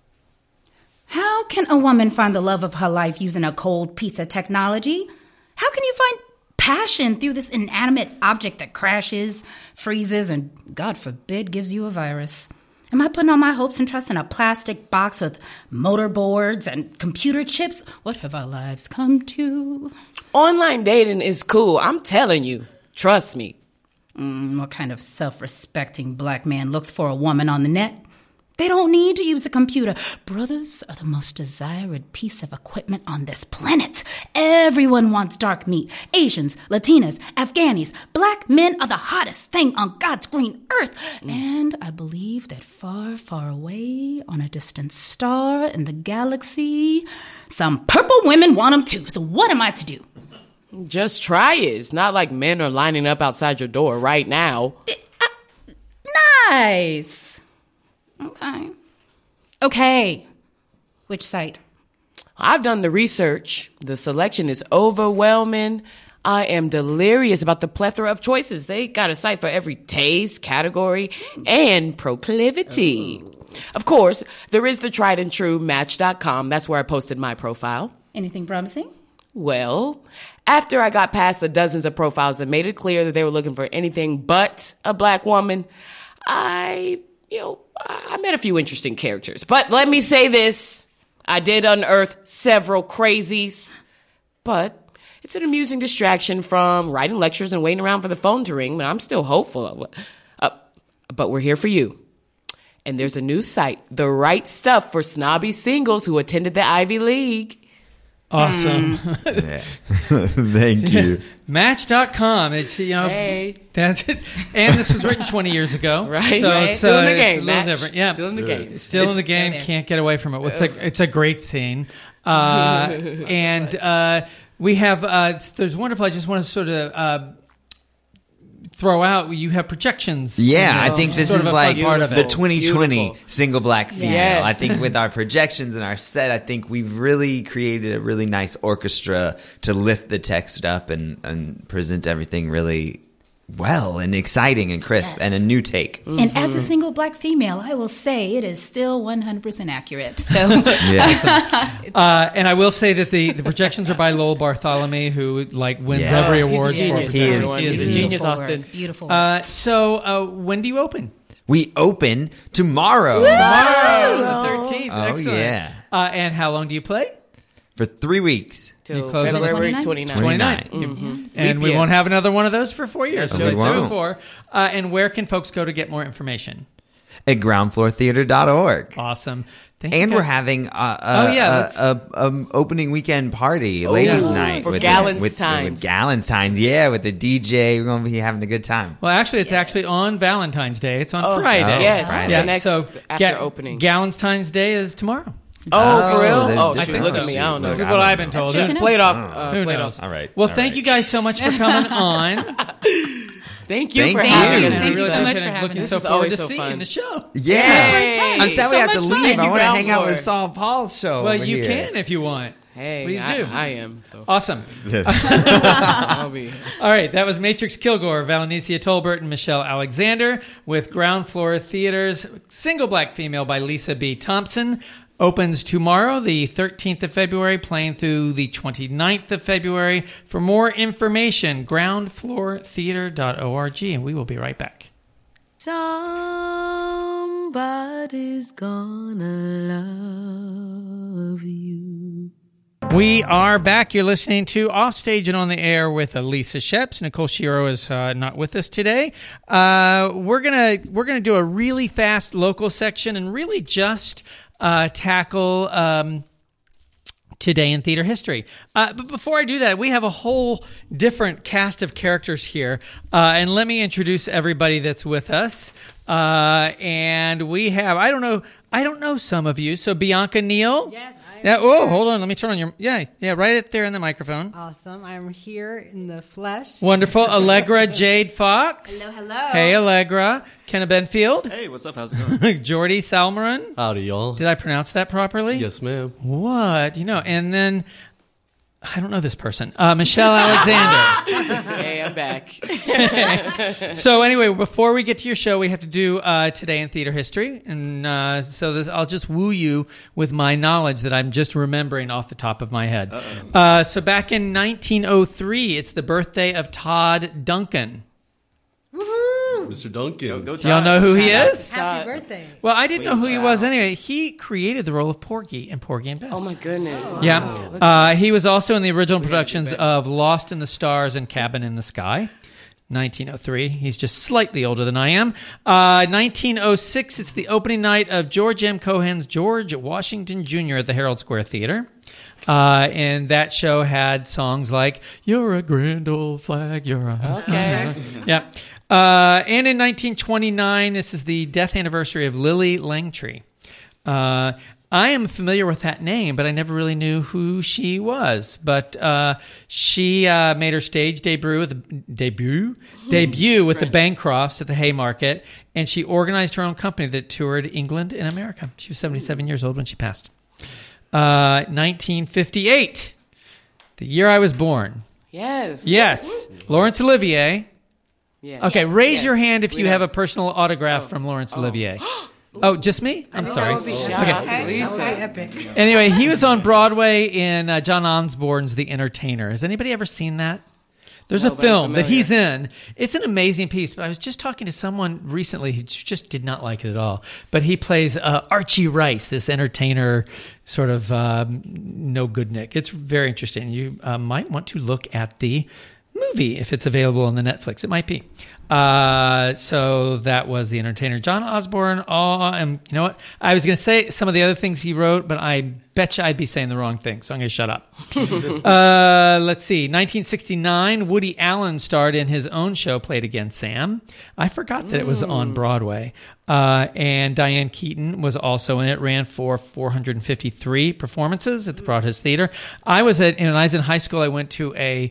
How can a woman find the love of her life using a cold piece of technology? How can you find passion through this inanimate object that crashes, freezes, and, God forbid, gives you a virus? Am I putting all my hopes and trust in a plastic box with motor boards and computer chips? What have our lives come to? Online dating is cool. I'm telling you. Trust me. Mm, what kind of self-respecting black man looks for a woman on the net? They don't need to use a computer. Brothers are the most desired piece of equipment on this planet. Everyone wants dark meat. Asians, Latinas, Afghanis, black men are the hottest thing on God's green earth. Mm. And I believe that far, far away on a distant star in the galaxy, some purple women want them too. So what am I to do? Just try it. It's not like men are lining up outside your door right now. Uh, nice. Okay. Okay. Which site? I've done the research. The selection is overwhelming. I am delirious about the plethora of choices. They got a site for every taste, category, and proclivity. Of course, there is the tried and true Match dot com. That's where I posted my profile. Anything promising? Well, after I got past the dozens of profiles that made it clear that they were looking for anything but a black woman, I, you know, I met a few interesting characters. But let me say this. I did unearth several crazies. But it's an amusing distraction from writing lectures and waiting around for the phone to ring. But I'm still hopeful. Uh, but we're here for you. And there's a new site, The Right Stuff, for snobby singles who attended the Ivy League. Awesome. Yeah. Thank you. Match dot com. It's, you know, Hey. that's it. And this was written twenty years ago. Right. So Right. it's, Still in the uh, game, It's a little Match. different. Yeah. Still in the game. Still in It's the game. still there. Can't get away from it. It's a, it's a great scene. Uh, and uh, we have, uh, there's wonderful, I just want to sort of uh, throw out, you have projections. Yeah, you I know, think this sort is of a like fun part of the it. twenty twenty Beautiful. single black female. Yes. I think with our projections and our set, I think we've really created a really nice orchestra to lift the text up and, and present everything really well and exciting and crisp Yes. and a new take. And as a single black female, I will say it is still one hundred percent accurate. So, Yeah. Uh, and I will say that the, the projections are by Lowell Bartholomew, who like wins Yeah. every Oh, he's a award. genius, for everyone. He is He's a beautiful. genius, Austin. Beautiful. Uh, so uh, when do you open? We open tomorrow. Tomorrow, the thirteenth. Oh, Excellent. yeah. Uh, and how long do you play? For three weeks. Till You close on the February twenty-ninth? twenty-ninth. twenty-ninth. Mhm. And Leap we year. won't have another one of those for four years. Yes, so we it's won't. three, four. Uh, and where can folks go to get more information? At ground floor theater dot org. Awesome. Thank And you we're guys. having a, a, Oh, yeah, a, let's- a, um, opening weekend party, Oh, ladies' yeah. night For with Gallen's the, with, Times. with Gallen's Times. Yeah, with the D J, we're going to be having a good time. Well, actually, it's actually on Valentine's Day. It's on Oh, Friday. Oh, yes, Friday. the next so after Ga- opening. Valentine's Day is tomorrow. Oh, for real? there's Oh, different- shoot, look at so. me. I don't know. This is what I've been told. That's Who Play it off. Uh, play it knows? off. All right. Well, all thank right. you guys so much for coming on. Thank you Thank for you. having us. And I Thank you really so much appreciate for it. having Looking us. so This is forward always to so seeing fun. the show. Yeah. Yay. I'm sad So we have to much fun. leave. Thank I you, want to ground hang out with floor. Saul Paul's show. Well, over you here. can if you want. Hey, Please I, do. I am. So Awesome. I'll be. All right, that was Matrix Kilgore, Valenicia Tolbert, and Michelle Alexander with Ground Floor Theater's Single Black Female by Lisa B. Thompson. Opens tomorrow, the thirteenth of February, playing through the twenty-ninth of February. For more information, ground floor theater dot org, and we will be right back. Somebody's gonna love you. We are back. You're listening to Offstage and on the Air with Elisa Sheps. Nicole Shiro is uh, not with us today. Uh, we're gonna we're gonna do a really fast local section and really just uh, tackle um, today in theater history. Uh, but before I do that, we have a whole different cast of characters here, uh, and let me introduce everybody that's with us. Uh, and we have I don't know I don't know some of you. So Bianca Neal. Yes. Yeah. Oh, hold on. Let me turn on your. Yeah. Yeah. Right up there in the microphone. Awesome. I'm here in the flesh. Wonderful. Allegra Jade Fox. Hello, hello. Hey, Allegra. Kenna Benfield. Hey, what's up? How's it going? Jordy Salmaran. Howdy, y'all. Did I pronounce that properly? Yes, ma'am. What? You know, and then I don't know this person. Uh, Michelle Alexander. Hey, I'm back. So anyway, before we get to your show, we have to do uh, Today in Theater History. And uh, so this, I'll just woo you with my knowledge that I'm just remembering off the top of my head. Uh, so back in nineteen oh three, it's the birthday of Todd Duncan. Mister Duncan. Go, Do y'all know who he is? Happy birthday. Well, I didn't know who he was anyway. He created the role of Porgy in Porgy and Bess. Oh my goodness. Yeah. Uh, he was also in the original productions of Lost in the Stars and Cabin in the Sky. nineteen oh three. He's just slightly older than I am. Uh, nineteen oh six, it's the opening night of George M. Cohan's George Washington Junior at the Herald Square Theater. Uh, and that show had songs like, "You're a grand old flag, you're a..." Okay. Yeah. Uh, and in nineteen twenty-nine, this is the death anniversary of Lily Langtry. Uh, I am familiar with that name, but I never really knew who she was. But uh, she uh, made her stage debut with the, debut debut with the Bancrofts at the Haymarket, and she organized her own company that toured England and America. She was seventy-seven years old when she passed. Uh, nineteen fifty-eight, the year I was born. Yes. Yes, Laurence Olivier. Yes. Okay, Yes. raise Yes. your hand if We you know. have a personal autograph from Laurence Olivier. Oh, just me? I'm sorry. That would be Shout out to Lisa. That would be epic. Anyway, he was on Broadway in uh, John Osborne's The Entertainer. Has anybody ever seen that? There's No, a but I'm film that familiar. he's in. It's an amazing piece, but I was just talking to someone recently who just did not like it at all. But he plays uh, Archie Rice, this entertainer, sort of um, no good Nick. It's very interesting. You uh, might want to look at the movie if it's available on the Netflix. It might be. Uh, so that was The Entertainer. John Osborne. Oh, and you know what? I was going to say some of the other things he wrote, but I bet you I'd be saying the wrong thing, so I'm going to shut up. uh, let's see. nineteen sixty-nine, Woody Allen starred in his own show, Played Against Sam. I forgot that it was on Broadway. Uh, and Diane Keaton was also in it. Ran for four hundred fifty-three performances at the Broadhouse Theater. I was at, when I was in high school, I went to a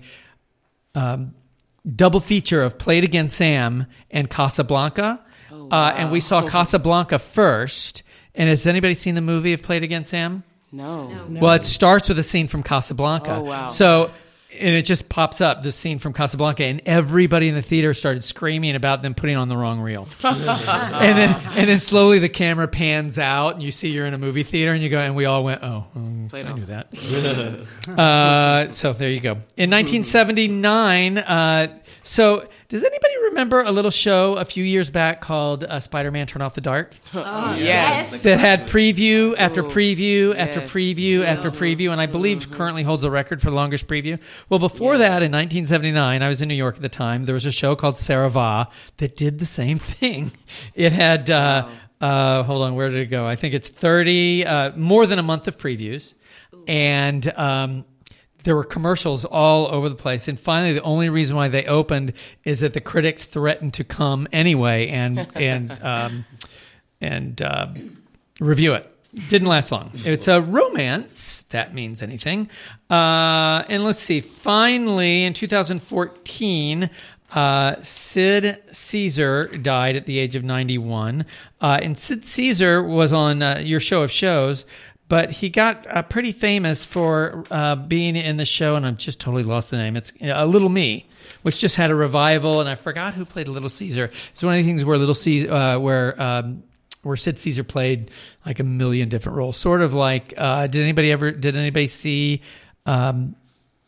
um, double feature of Played Against Sam and Casablanca. Oh, wow. uh, and we saw Casablanca first. And has anybody seen the movie of Played Against Sam? No. no. Well, it starts with a scene from Casablanca. Oh, wow. So, and it just pops up, this scene from Casablanca, and everybody in the theater started screaming about them putting on the wrong reel. and then and then slowly the camera pans out, and you see you're in a movie theater, and you go, and we all went, oh, um, I knew that. uh, so there you go. In nineteen seventy-nine, uh, so does anybody remember a little show a few years back called uh, Spider-Man Turn Off the Dark? Oh, yes. That had preview after preview Ooh, after yes. preview Yeah. after preview, and I believe currently holds the record for the longest preview. Well, before that, in nineteen seventy-nine, I was in New York at the time, there was a show called Sarah Va that did the same thing. It had, uh, uh, hold on, where did it go? I think it's thirty, uh, more than a month of previews. And um, there were commercials all over the place. And finally, the only reason why they opened is that the critics threatened to come anyway and, and, um, and uh, review it. Didn't last long. It's a romance. That means anything. Uh, and let's see. Finally, in two thousand fourteen, uh, Sid Caesar died at the age of ninety-one. Uh, and Sid Caesar was on uh, your show of shows, but he got uh, pretty famous for uh, being in the show, and I've just totally lost the name. It's uh, Little Me, which just had a revival, and I forgot who played Little Caesar. It's one of the things where Little Caesar, uh, where um, where Sid Caesar played like a million different roles, sort of like. Uh, did anybody ever? Did anybody see? Um,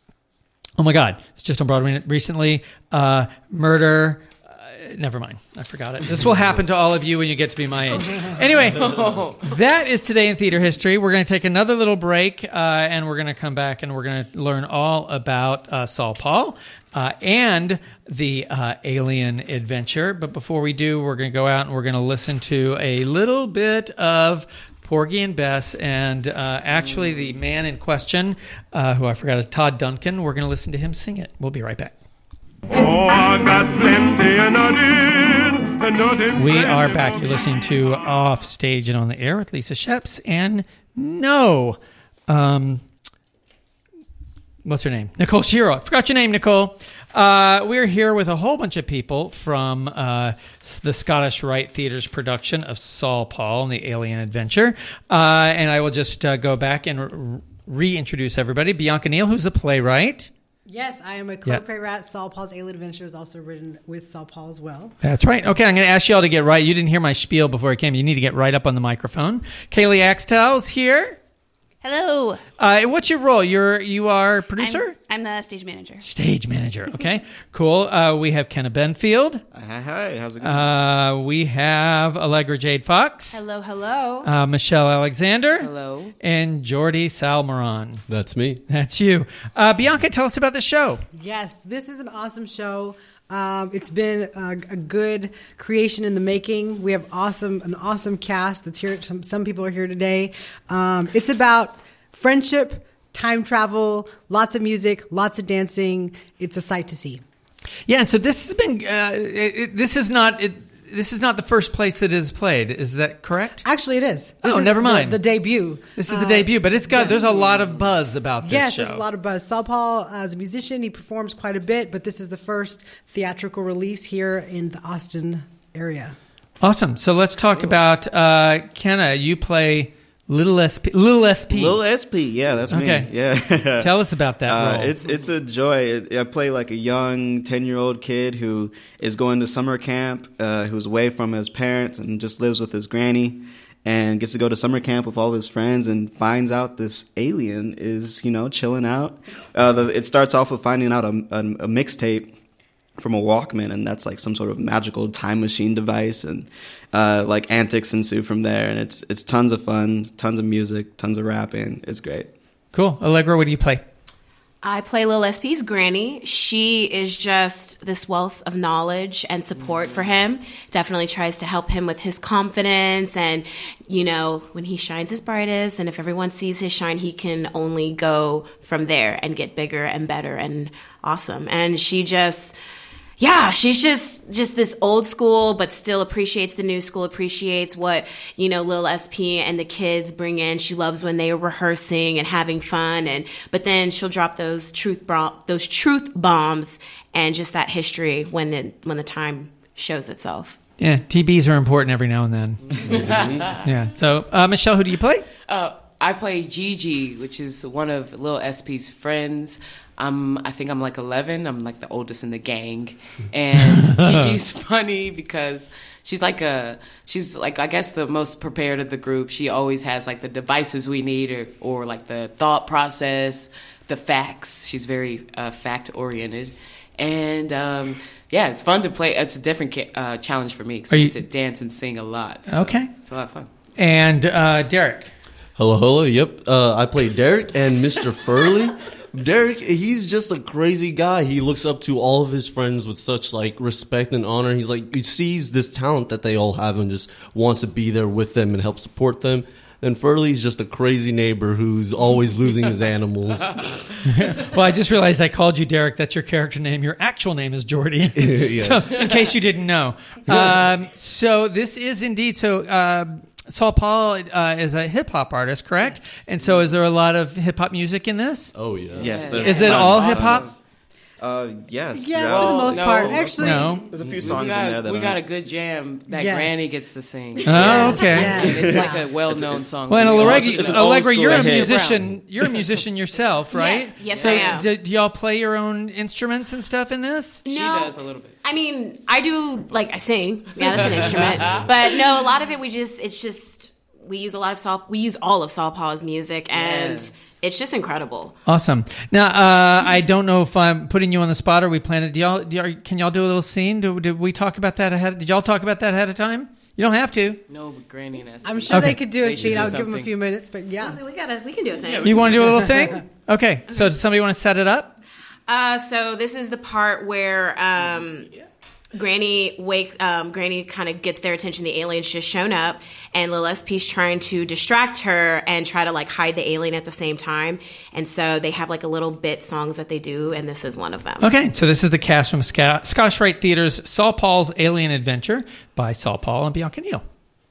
oh my God! It's just on Broadway recently. Uh, Murder. Never mind. I forgot it. This will happen to all of you when you get to be my age. Anyway, that is Today in Theater History. We're going to take another little break, uh, and we're going to come back and we're going to learn all about uh, Saul Paul uh, and the uh, Alien Adventure. But before we do, we're going to go out and we're going to listen to a little bit of Porgy and Bess, and uh, actually the man in question, uh, who I forgot is Todd Duncan. We're going to listen to him sing it. We'll be right back. Oh, I got plenty and I did, and nothing. We are back. You're listening to Off Stage and on the Air with Lisa Sheps and no, um, what's her name? Nicole Shiro. I forgot your name, Nicole. Uh, we're here with a whole bunch of people from uh, the Scottish Rite Theatre's production of Saul Paul and the Alien Adventure. Uh, and I will just uh, go back and re- reintroduce everybody. Bianca Neal, who's the playwright. Yes, I am a co-playwright. Saul Paul's Alien Adventure is also written with Saul Paul as well. That's right. Okay, I'm going to ask you all to get right. You didn't hear my spiel before I came. You need to get right up on the microphone. Kaylee Axtell's here. Hello. Uh, what's your role? You're you are producer? I'm, I'm the stage manager. Stage manager. Okay, cool. Uh, we have Kenna Benfield. Hi, hi. How's it going? Uh, we have Allegra Jade Fox. Hello, hello. Uh, Michelle Alexander. Hello. And Jordy Salmaron. That's me. That's you. Uh, Bianca, tell us about the show. Yes, this is an awesome show. Um, it's been a, a good creation in the making. We have awesome, an awesome cast that's here. Some, some people are here today. Um, it's about friendship, time travel, lots of music, lots of dancing. It's a sight to see. Yeah, and so this has been. Uh, it, it, this is not. It, this is not the first place that it is played. Is that correct? Actually, it is. This oh, is never mind. The, the debut. This is the uh, debut, but it's got. Yes. There's a lot of buzz about this yes, show. Yes, there's a lot of buzz. Saul Paul, uh, as a musician, he performs quite a bit, but this is the first theatrical release here in the Austin area. Awesome. So let's talk cool. about uh, Kenna. You play Little S P. Little S P. Little S P. Yeah, that's me. Okay. Yeah. Tell us about that uh, role. It's it's a joy. I play like a young ten-year-old kid who is going to summer camp, uh, who's away from his parents and just lives with his granny, and gets to go to summer camp with all of his friends and finds out this alien is, you know, chilling out. Uh, the, it starts off with finding out a, a, a mixtape from a Walkman, and that's like some sort of magical time machine device, and uh, like antics ensue from there, and it's it's tons of fun, tons of music, tons of rapping. It's great. Cool. Allegra, what do you play? I play Lil S P's granny. She is just this wealth of knowledge and support for him. Definitely tries to help him with his confidence and, you know, when he shines his brightest and if everyone sees his shine, he can only go from there and get bigger and better and awesome. And she just... Yeah, she's just just this old school, but still appreciates the new school, appreciates what, you know, Lil S P and the kids bring in. She loves when they are rehearsing and having fun, and but then she'll drop those truth bom- those truth bombs and just that history when it, when the time shows itself. Yeah, T Bs are important every now and then. Yeah. So, uh, Michelle, who do you play? Uh, I play Gigi, which is one of Lil S P's friends. I'm, I think I'm like eleven. I'm like the oldest in the gang. And Gigi's funny because she's like a, she's like, I guess the most prepared of the group. She always has like the devices we need or, or like the thought process, the facts. She's very uh, fact oriented. And um, yeah, it's fun to play. It's a different uh, challenge for me because we you, get to dance and sing a lot. So okay. It's a lot of fun. And uh, Derek. Hello, hello. Yep. Uh, I play Derek and Mister Furley. Derek, he's just a crazy guy. He looks up to all of his friends with such like respect and honor. He's like, he sees this talent that they all have and just wants to be there with them and help support them. And Furley's just a crazy neighbor who's always losing his animals. Well, I just realized I called you Derek. That's your character name. Your actual name is Jordy. Yes. So, in case you didn't know. Um, so this is indeed so. Uh, Saul Paul uh, is a hip hop artist, correct? Yes. And so, is there a lot of hip hop music in this? Oh yeah. Yes. Is it all hip hop? Uh, yes. Yeah, yeah. for the most no, part. Actually, no. There's a few songs we got, in there that we are... got a good jam that Yes. Granny gets to sing. Oh, okay. Yes. And it's like a well-known song. Well, and to me. Allegra, It's an old Allegra school you're a hit. musician. You're a musician yourself, right? Yes, yes, so I am. Do, do y'all play your own instruments and stuff in this? She No. does a little bit. I mean, I do, like, I sing. Yeah, that's an instrument. But no, a lot of it we just, it's just... We use a lot of Saul. We use all of Saul Paul's music, and Yes. it's just incredible. Awesome. Now, uh, I don't know if I'm putting you on the spot or we planned it. Do y'all, do y'all, can y'all do a little scene? Do, did we talk about that ahead? Did y'all talk about that ahead of time? You don't have to. No, but Granny and S P. I'm sure Okay. they could do They a should scene. do I'll give them a something. few minutes, but yeah. So we gotta, we can do a thing. You want to do a little thing? Okay. So does somebody want to set it up? Uh, so this is the part where um, Granny wake. Um, Granny kind of gets their attention. The alien's just shown up, and Lil S P's trying to distract her and try to like hide the alien at the same time. And so they have like a little bit songs that they do, and this is one of them. Okay. So this is the cast from Sc- Scottish Rite Theater's Saul Paul's Alien Adventure by Saul Paul and Bianca Neal.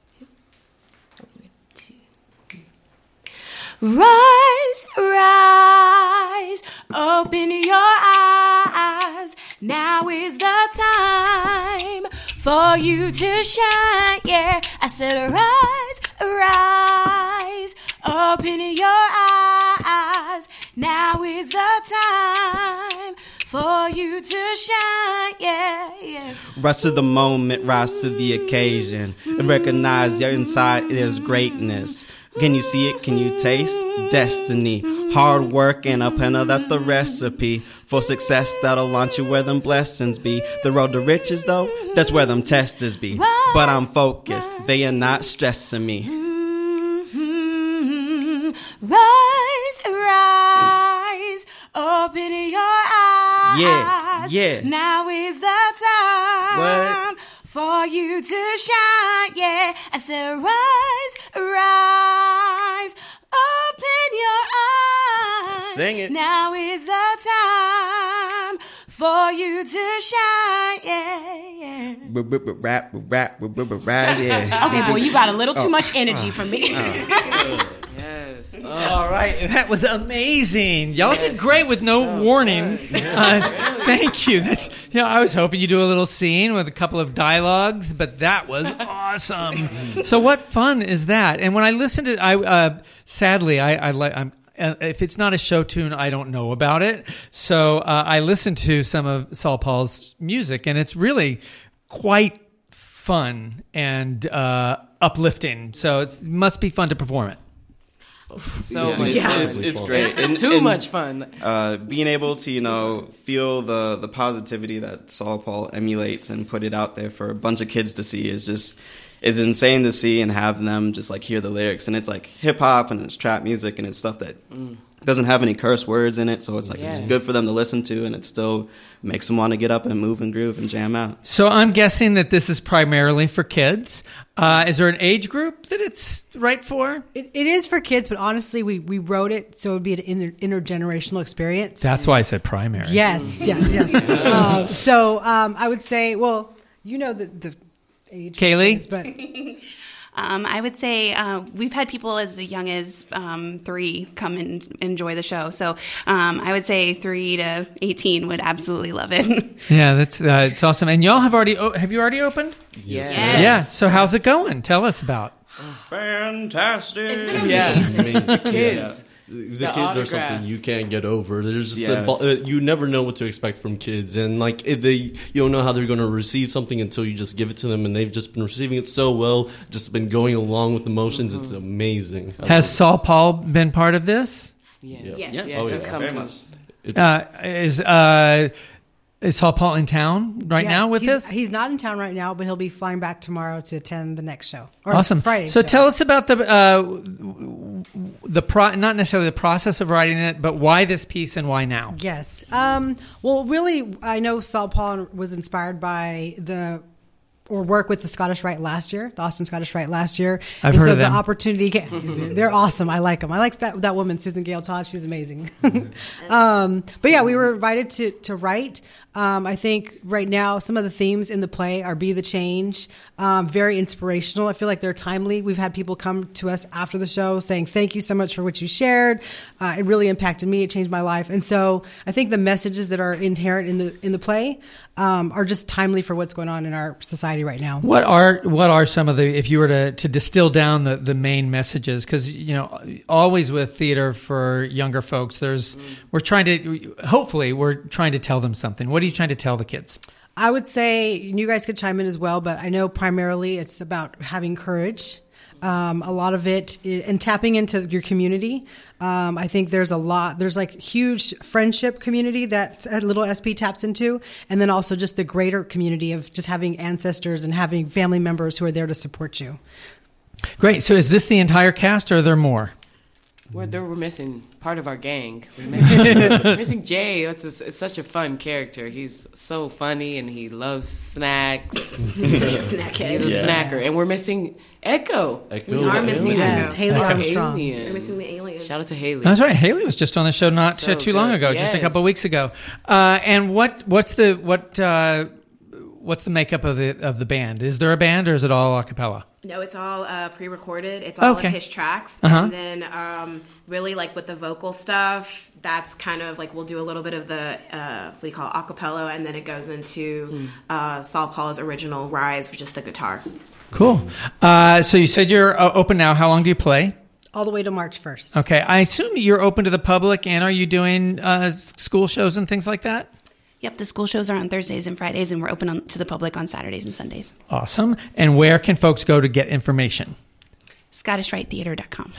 Rise, rise, open your eyes. Now is the time for you to shine. Yeah, I said rise, rise, open your eyes. Now is the time for you to shine. Yeah, yeah. Rise to the moment, rise to the occasion, and recognize your inside there's greatness. Can you see it? Can you taste? Destiny. Hard work and a penna, that's the recipe for success that'll launch you where them blessings be. The road to riches, though, that's where them testers be. But I'm focused, they are not stressing me. Mm-hmm. Rise, rise, open your eyes. Yeah, yeah. Now is the time. What? For you to shine, yeah. I said, rise, rise, open your eyes. Sing it. Now is the time for you to shine, yeah, yeah. Rap, rap, rap, rise, yeah. Okay, boy, you got a little too Oh, much energy oh, for me. oh. Yes. Oh. All right. That was amazing. Y'all yes. did great with no so warning. Uh, thank you. That's, you know, I was hoping you'd do a little scene with a couple of dialogues, but that was awesome. So what fun is that? And when I listened to, I uh, sadly, I, I like, I'm. Uh, if it's not a show tune, I don't know about it. So uh, I listened to some of Saul Paul's music, and it's really quite fun and uh, uplifting. So it must be fun to perform it. So yeah, much it's, fun. It's, it's great. It's and, too and, much fun. Uh, being able to, you know, feel the, the positivity that Saul Paul emulates and put it out there for a bunch of kids to see is just is insane to see and have them just like hear the lyrics. And it's like hip hop and it's trap music and it's stuff that mm. doesn't have any curse words in it, so it's like Yes. it's good for them to listen to, and it still makes them want to get up and move and groove and jam out. So I'm guessing that this is primarily for kids. Uh, is there an age group that it's right for? It, it is for kids, but honestly, we, we wrote it so it would be an inter, intergenerational experience. That's why I said primary. Yes, yes, yes. um, so um, I would say, well, you know the, the age. Kaylee? Kids, but Um, I would say uh, we've had people as young as um, three come and enjoy the show. So um, I would say three to eighteen would absolutely love it. Yeah, that's uh, it's awesome. And y'all have already o- have you already opened? Yes. Yes. Yeah. So how's it going? Tell us about. Fantastic. It's been Yes. I mean, The kids. The, the The kids are something autographs. you can't get over. There's just Yeah. a, uh, you never know what to expect from kids, and like if they, you don't know how they're going to receive something until you just give it to them, and they've just been receiving it so well, just been going along with the motions. It's amazing. Has Saul Paul been part of this? Yes. Yes. Yes. Yes. Yes. Oh, It's yeah. come Very to. much. It's, Uh, is uh, is Saul Paul in town right yes, now with he's, this? he's not in town right now, but he'll be flying back tomorrow to attend the next show. Or Awesome. Friday. So show. tell us about the uh, the pro not necessarily the process of writing it, but why this piece and why now? Yes. Um, well, really, I know Saul Paul was inspired by the or work with the Scottish Rite last year, the Austin Scottish Rite last year. I've and heard so of them. the opportunity, they're awesome. I like them. I like that that woman, Susan Gale Todd. She's amazing. um, but yeah, we were invited to to write. Um, I think right now some of the themes in the play are Be the Change, um, very inspirational. I feel like they're timely. We've had people come to us after the show saying, thank you so much for what you shared. Uh, it really impacted me. It changed my life. And so I think the messages that are inherent in the in the play um, are just timely for what's going on in our society right now. What are what are some of the, if you were to, to distill down the, the main messages? Because, you know, always with theater for younger folks, there's we're trying to hopefully we're trying to tell them something. What are you trying to tell the kids? I would say, and you guys could chime in as well, but I know primarily it's about having courage. Um, a lot of it is, and tapping into your community. Um, I think there's a lot, there's like huge friendship community that Little S P taps into. And then also just the greater community of just having ancestors and having family members who are there to support you. Great. So is this the entire cast or are there more? We're, there, we're missing part of our gang. We're missing, we're missing Jay. That's a, it's such a fun character. He's so funny and he loves snacks. He's such a snackhead. He's a Yeah. snacker. And we're missing Echo. Echo, We are missing Alien. Yes, Echo. Haley Okay. Armstrong. Alien. We're missing the alien. Shout out to Haley. That's right. Haley was just on the show not So too, too long good. ago, just a Yes. couple of weeks ago. Uh, and what what's the what uh, what's the makeup of the of the band? Is there a band or is it all a cappella? No, it's all uh, pre-recorded. It's all Okay. of his tracks, Uh-huh. and then um, really like with the vocal stuff, that's kind of like we'll do a little bit of the uh, what do you call it, acapella, and then it goes into uh, Saul Paul's original Rise, which is the guitar. Cool. Uh, so you said you're uh, open now. How long do you play? All the way to March first. Okay. I assume you're open to the public, and are you doing uh, s- school shows and things like that? Yep, the school shows are on Thursdays and Fridays, and we're open on, to the public on Saturdays and Sundays. Awesome. And where can folks go to get information? Scottish Rite Theater dot com.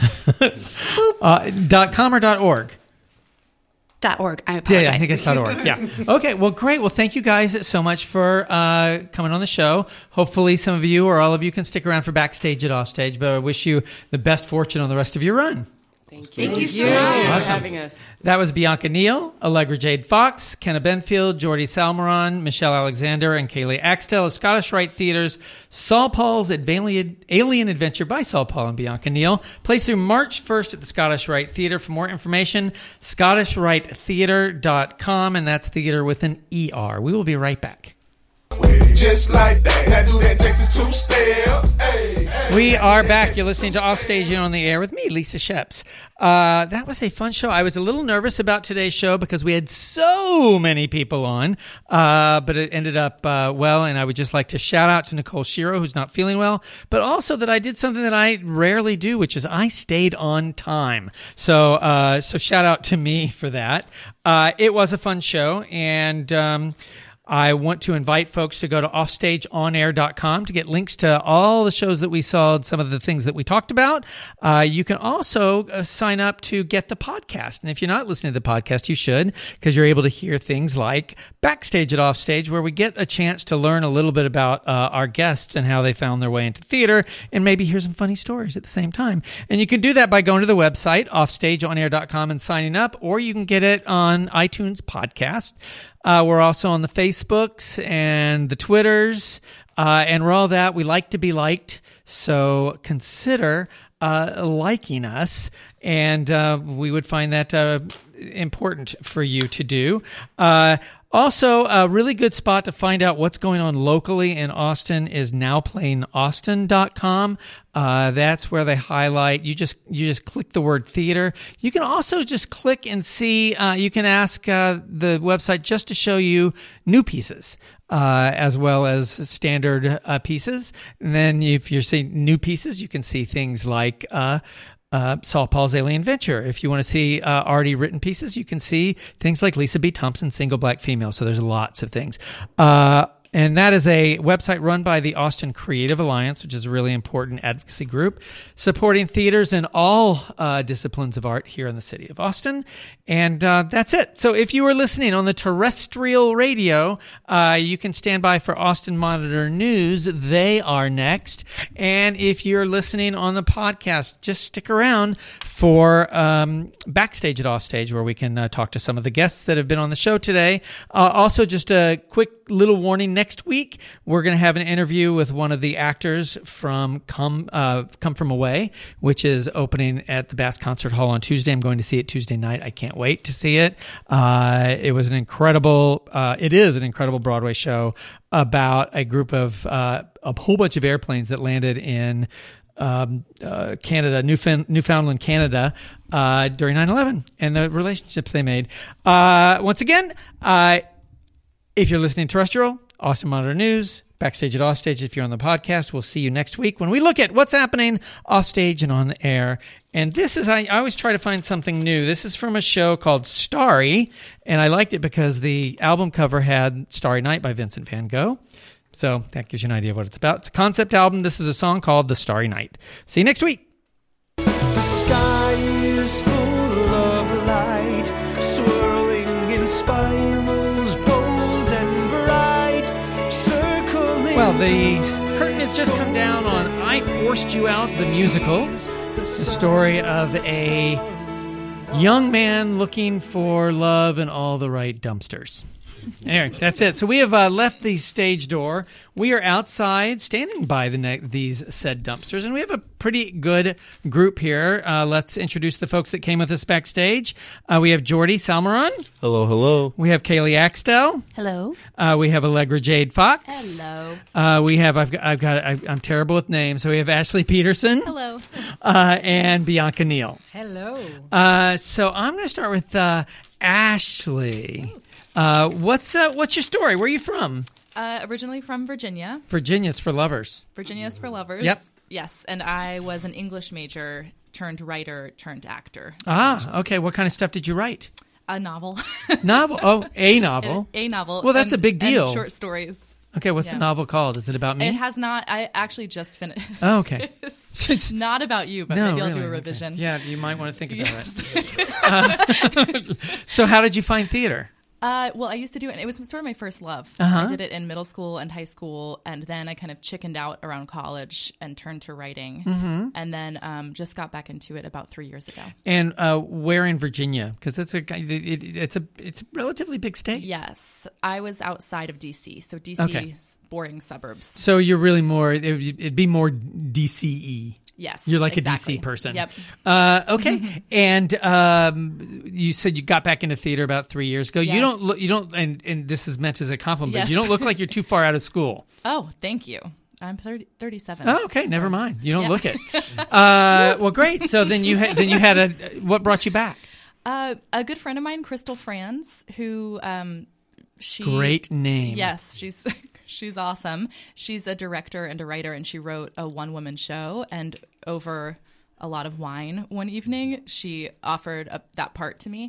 Uh, dot .com or dot .org? Dot .org. I Yeah, apologize. yeah, I think it's .org. Yeah. Okay. Well, great. Well, thank you guys so much for uh, coming on the show. Hopefully, some of you or all of you can stick around for backstage at Offstage. But I wish you the best fortune on the rest of your run. Thank you. Thank you so Thank you much. for having us. That was Bianca Neal, Allegra Jade Fox, Kenna Benfield, Jordy Salmeron, Michelle Alexander, and Kaylee Axtell of Scottish Rite Theater's Saul Paul's Alien Alien Adventure by Saul Paul and Bianca Neal. Plays through March first at the Scottish Rite Theater. For more information, scottish rite theater dot com, and that's theater with an E R. We will be right back. Just like that, that do that Texas two-step. Hey, hey. We are back. You're listening to Offstage and on the Air with me, Lisa Sheps. Uh, that was a fun show. I was a little nervous about today's show because we had so many people on, uh, but it ended up uh, well. And I would just like to shout out to Nicole Shiro, who's not feeling well, but also that I did something that I rarely do, which is I stayed on time. So, uh, so shout out to me for that. Uh, it was a fun show, and um, I want to invite folks to go to offstage on air dot com to get links to all the shows that we saw and some of the things that we talked about. Uh, you can also uh, sign up to get the podcast. And if you're not listening to the podcast, you should, because you're able to hear things like Backstage at Offstage, where we get a chance to learn a little bit about uh, our guests and how they found their way into theater, and maybe hear some funny stories at the same time. And you can do that by going to the website, offstage on air dot com, and signing up, or you can get it on iTunes podcast. Uh, we're also on the Facebooks and the Twitters, uh, and we're all that. We like to be liked, so consider uh, liking us, and uh, we would find that uh, important for you to do. Uh, also, a really good spot to find out what's going on locally in Austin is now playing austin dot com. Uh, that's where they highlight. You just you just click the word theater. You can also just click and see. Uh, you can ask uh, the website just to show you new pieces, uh, as well as standard uh, pieces. And then if you're seeing new pieces, you can see things like Uh, Uh, Saul Paul's Alien Venture. If you want to see uh, already written pieces, you can see things like Lisa B. Thompson, Single Black Female. So there's lots of things. Uh, and that is a website run by the Austin Creative Alliance, which is a really important advocacy group supporting theaters in all uh, disciplines of art here in the city of Austin. And uh, that's it. So if you are listening on the terrestrial radio, uh, you can stand by for Austin Monitor News. They are next. And if you're listening on the podcast, just stick around for um, Backstage at Offstage, where we can uh, talk to some of the guests that have been on the show today. Uh, also, just a quick little warning. Next week, we're going to have an interview with one of the actors from Come uh, Come From Away, which is opening at the Bass Concert Hall on Tuesday. I'm going to see it Tuesday night. I can't wait to see it. Uh, it was an incredible, uh, it is an incredible Broadway show about a group of, uh, a whole bunch of airplanes that landed in Um, uh, Canada, Newfound- Newfoundland, Canada, uh, during nine eleven, and the relationships they made. Uh, once again, uh, if you're listening terrestrial, Austin Monitor News, Backstage at Offstage. If you're on the podcast, we'll see you next week when we look at what's happening offstage and on the air. And this is, I, I always try to find something new. This is from a show called Starry, and I liked it because the album cover had Starry Night by Vincent van Gogh. So that gives you an idea of what it's about. It's a concept album. This is a song called The Starry Night. See you next week. The sky is full of light, swirling in spirals, bold and bright, circling. Well, the curtain has just come down on I Forced You Out, the musical. The story of a young man looking for love in all the right dumpsters. Anyway, that's it. So we have uh, left the stage door. We are outside, standing by the ne- these said dumpsters, and we have a pretty good group here. Uh, let's introduce the folks that came with us backstage. Uh, we have Jordy Salmeron. Hello, hello. We have Kaylee Axtell. Hello. Uh, we have Allegra Jade Fox. Hello. Uh, we have I've got, I've got I, I'm terrible with names, so we have Ashley Peterson. Hello. Uh, and Bianca Neal. Hello. Uh, so I'm going to start with uh, Ashley. Uh, what's uh, what's your story? Where are you from? Uh, originally from Virginia. Virginia's for lovers. Virginia's for lovers. Yep. Yes, and I was an English major turned writer turned actor. Ah, okay. What kind of stuff did you write? A novel. Novel? Oh, a novel. A, a novel. Well, that's and, a big deal. And short stories. Okay, what's Yeah. the novel called? Is it about me? It has not. I actually just finished. Oh, okay. It's not about you, but No, maybe I'll really? do a Okay. revision. Yeah, you might want to think about Yes. it. Uh, so how did you find theater? Uh, well, I used to do it. It was sort of my first love. Uh-huh. I did it in middle school and high school, and then I kind of chickened out around college and turned to writing, Mhm. and then um, just got back into it about three years ago. And uh, where in Virginia? Because that's a it, it, it's a it's a relatively big state. Yes, I was outside of D C, so D C Okay. boring suburbs. So you're really more. It, it'd be more D C E. Yes, You're like exactly. a D C person. Yep. Uh, okay. And um, you said you got back into theater about three years ago. You Yes. don't look. You don't. And, and this is meant as a compliment. Yes. You don't look like you're too far out of school. Oh, thank you. I'm thirty, thirty-seven. Oh, okay. so- Never mind. You don't Yeah. look it. Uh, well, great. So then you ha- then you had a. What brought you back? Uh, a good friend of mine, Crystal Franz, who um, she Great name. Yes, she's she's awesome. She's a director and a writer, and she wrote a one woman show. And over a lot of wine one evening, she offered up that part to me,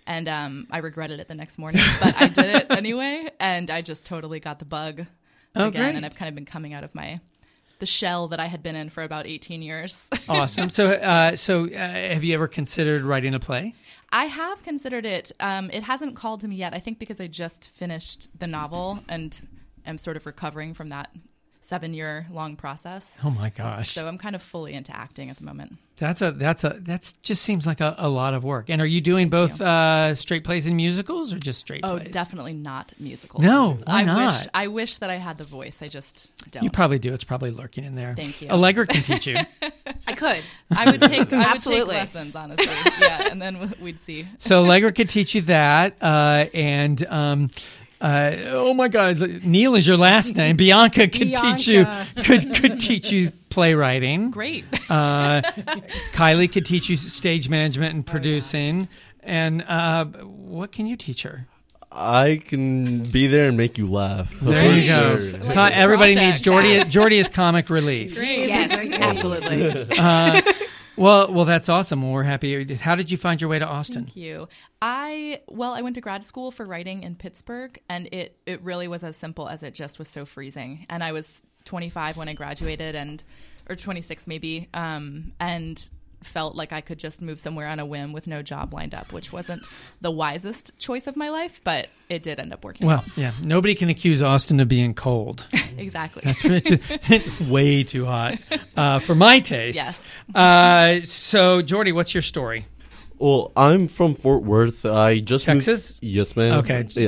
And um, I regretted it the next morning, but I did it anyway, and I just totally got the bug Oh, again. great. And I've kind of been coming out of my the shell that I had been in for about eighteen years. Awesome. So, uh, so uh, have you ever considered writing a play? I have considered it. Um, it hasn't called to me yet. I think because I just finished the novel and am sort of recovering from that seven-year-long process. Oh my gosh! So I'm kind of fully into acting at the moment. That's a that's a that's just seems like a, a lot of work. And are you doing both uh, straight plays and musicals, or just straight Oh, plays? definitely not musicals. No, why I not? Wish, I wish that I had the voice. I just don't. You probably do. It's probably lurking in there. Thank you. Allegra can teach you. I could. I would take I would Absolutely. take lessons, honestly. Yeah, and then w- we'd see. So Allegra could teach you that, uh, and um, uh, oh my God, Neil is your last name. Bianca could teach you Bianca. could could teach you playwriting. Great. Uh, Kylie could teach you stage management and producing. And uh, what can you teach her? I can be there and make you laugh. There For you go. sure. Co- Everybody needs Jordy. Jordy is comic relief. Great. Yes, absolutely. Uh, well, well, that's awesome. Well, we're happy. How did you find your way to Austin? Thank you. I well, I went to grad school for writing in Pittsburgh, and it it really was as simple as it just was so freezing. And I was twenty-five when I graduated, and or twenty-six maybe, um, and felt like I could just move somewhere on a whim with no job lined up, which wasn't the wisest choice of my life, but it did end up working. Well, out. yeah, nobody can accuse Austin of being cold. Exactly. That's it's, it's way too hot uh, for my taste. Yes. Uh, so, Jordy, what's your story? Well, I'm from Fort Worth. I just Texas? Moved, yes, ma'am. Okay. Yeah.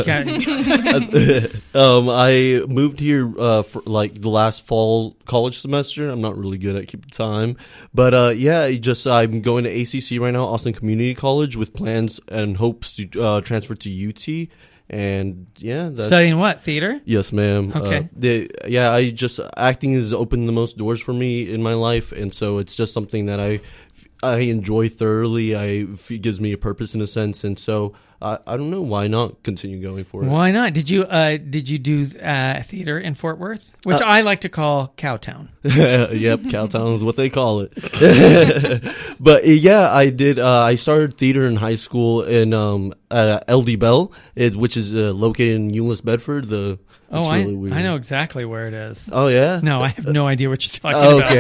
Okay. um, I moved here uh, for like the last fall college semester. I'm not really good at keeping time, but uh, yeah, I just I'm going to A C C right now, Austin Community College, with plans and hopes to uh, transfer to U T. And yeah, that's, Studying what? Theater? Yes, ma'am. Okay. Uh, the, yeah, I just acting has opened the most doors for me in my life, and so it's just something that I I enjoy thoroughly. I it gives me a purpose in a sense, and so I, I don't know why not continue going for it. Why not? Did you uh, did you do uh, theater in Fort Worth, which Uh, I like to call Cowtown? Yep, Cowtown is what they call it. But uh, yeah, I did. Uh, I started theater in high school in um, uh, L D Bell, it, which is uh, located in Euless, Bedford. The Oh, it's I, really weird. I know exactly where it is. Oh, yeah? No, I have no idea what you're talking about.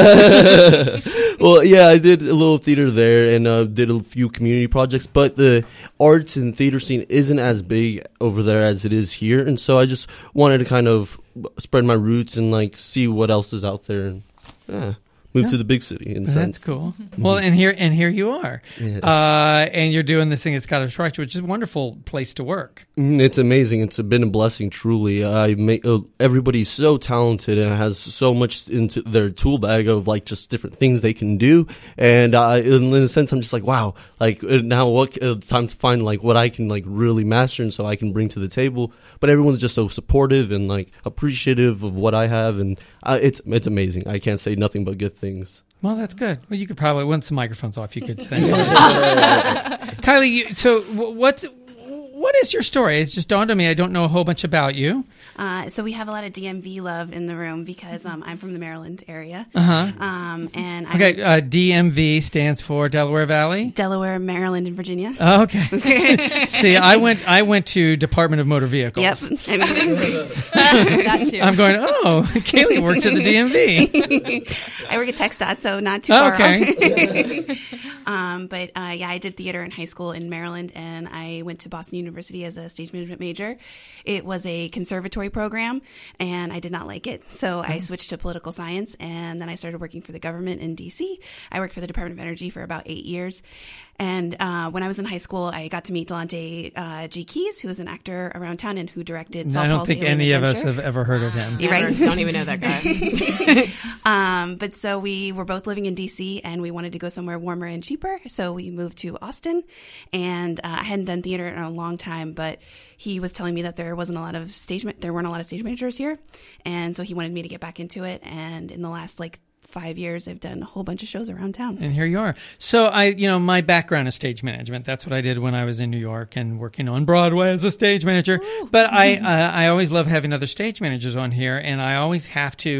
Okay. Well, yeah, I did a little theater there and uh, did a few community projects, but the arts and theater scene isn't as big over there as it is here, and so I just wanted to kind of spread my roots and like see what else is out there and yeah, move Yeah. to the big city. In a That's sense. cool. Well, and here and here you are, Yeah. uh, and you're doing this thing at Scottish Rite, which is a wonderful place to work. Mm, It's amazing. It's been a blessing, truly. I make uh, everybody's so talented and has so much into their tool bag of like just different things they can do. And I, in, in a sense, I'm just like, wow. Like uh, now, what uh, it's time to find like what I can like really master and so I can bring to the table. But everyone's just so supportive and like appreciative of what I have, and uh, it's it's amazing. I can't say nothing but good things. Well, that's good. Well, you could probably once the microphone's off, you could say. Kylie, you, so wh- what what is your story? It's just dawned on me. I don't know a whole bunch about you. Uh, so we have a lot of D M V love in the room because um, I'm from the Maryland area. Uh-huh. Um, and I Okay, uh, D M V stands for Delaware Valley. Delaware, Maryland, and Virginia. Oh, okay. See, I went I went to Department of Motor Vehicles. Yep. I mean, that too. I'm going, oh, Kaylee works at the D M V. I work at TxDOT, so not too Oh, far okay. off. um, but uh, yeah, I did theater in high school in Maryland, and I went to Boston University as a stage management major. It was a conservatory program, and I did not like it, so I switched to political science, and then I started working for the government in D C. I worked for the Department of Energy for about eight years. And uh, when I was in high school, I got to meet Delonte uh, G. Keys, who was an actor around town and who directed Saul I don't Paul's think Alien any of us Adventure. have ever heard of him. You're right. Don't even know that guy. um, but so we were both living in D C and we wanted to go somewhere warmer and cheaper. So we moved to Austin, and uh, I hadn't done theater in a long time, but he was telling me that there wasn't a lot of stage, ma- there weren't a lot of stage managers here. And so he wanted me to get back into it. And in the last like five years, I've done a whole bunch of shows around town. And here you are. So I, you know, my background is stage management. That's what I did when I was in New York and working on Broadway as a stage manager. But I, uh, I always love having other stage managers on here, and I always have to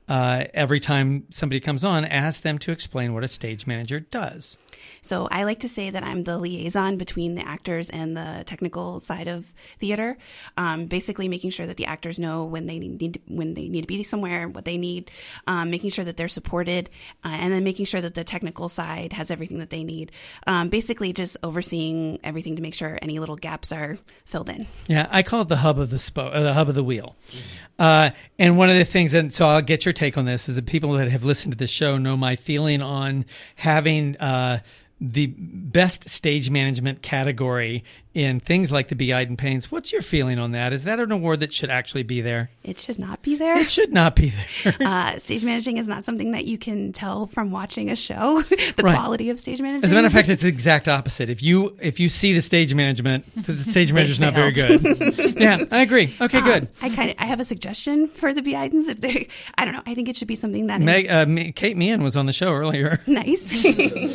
uh, every time somebody comes on, ask them to explain what a stage manager does. So I like to say that I'm the liaison between the actors and the technical side of theater, um, basically making sure that the actors know when they need to, when they need to be somewhere, what they need, um, making sure that they're supported, uh, and then making sure that the technical side has everything that they need. Um, basically, just overseeing everything to make sure any little gaps are filled in. Yeah, I call it the hub of the spo- uh, the hub of the wheel. Uh, and one of the things, and so I'll get your take on this, is that people that have listened to this show know my feeling on having uh, the best stage management category in things like the B. Iden Pains. What's your feeling on that? Is that an award that should actually be there? It should not be there. It should not be there. uh, stage managing is not something that you can tell from watching a show, the Right. quality of stage managing. As a matter of fact, it's the exact opposite. If you if you see the stage management, the stage manager's not very good. Yeah, I agree. Okay, good. Uh, I kind of I have a suggestion for the B. Idens. If they, I don't know. I think it should be something that Meg, is uh, me, Kate Meehan was on the show earlier. nice.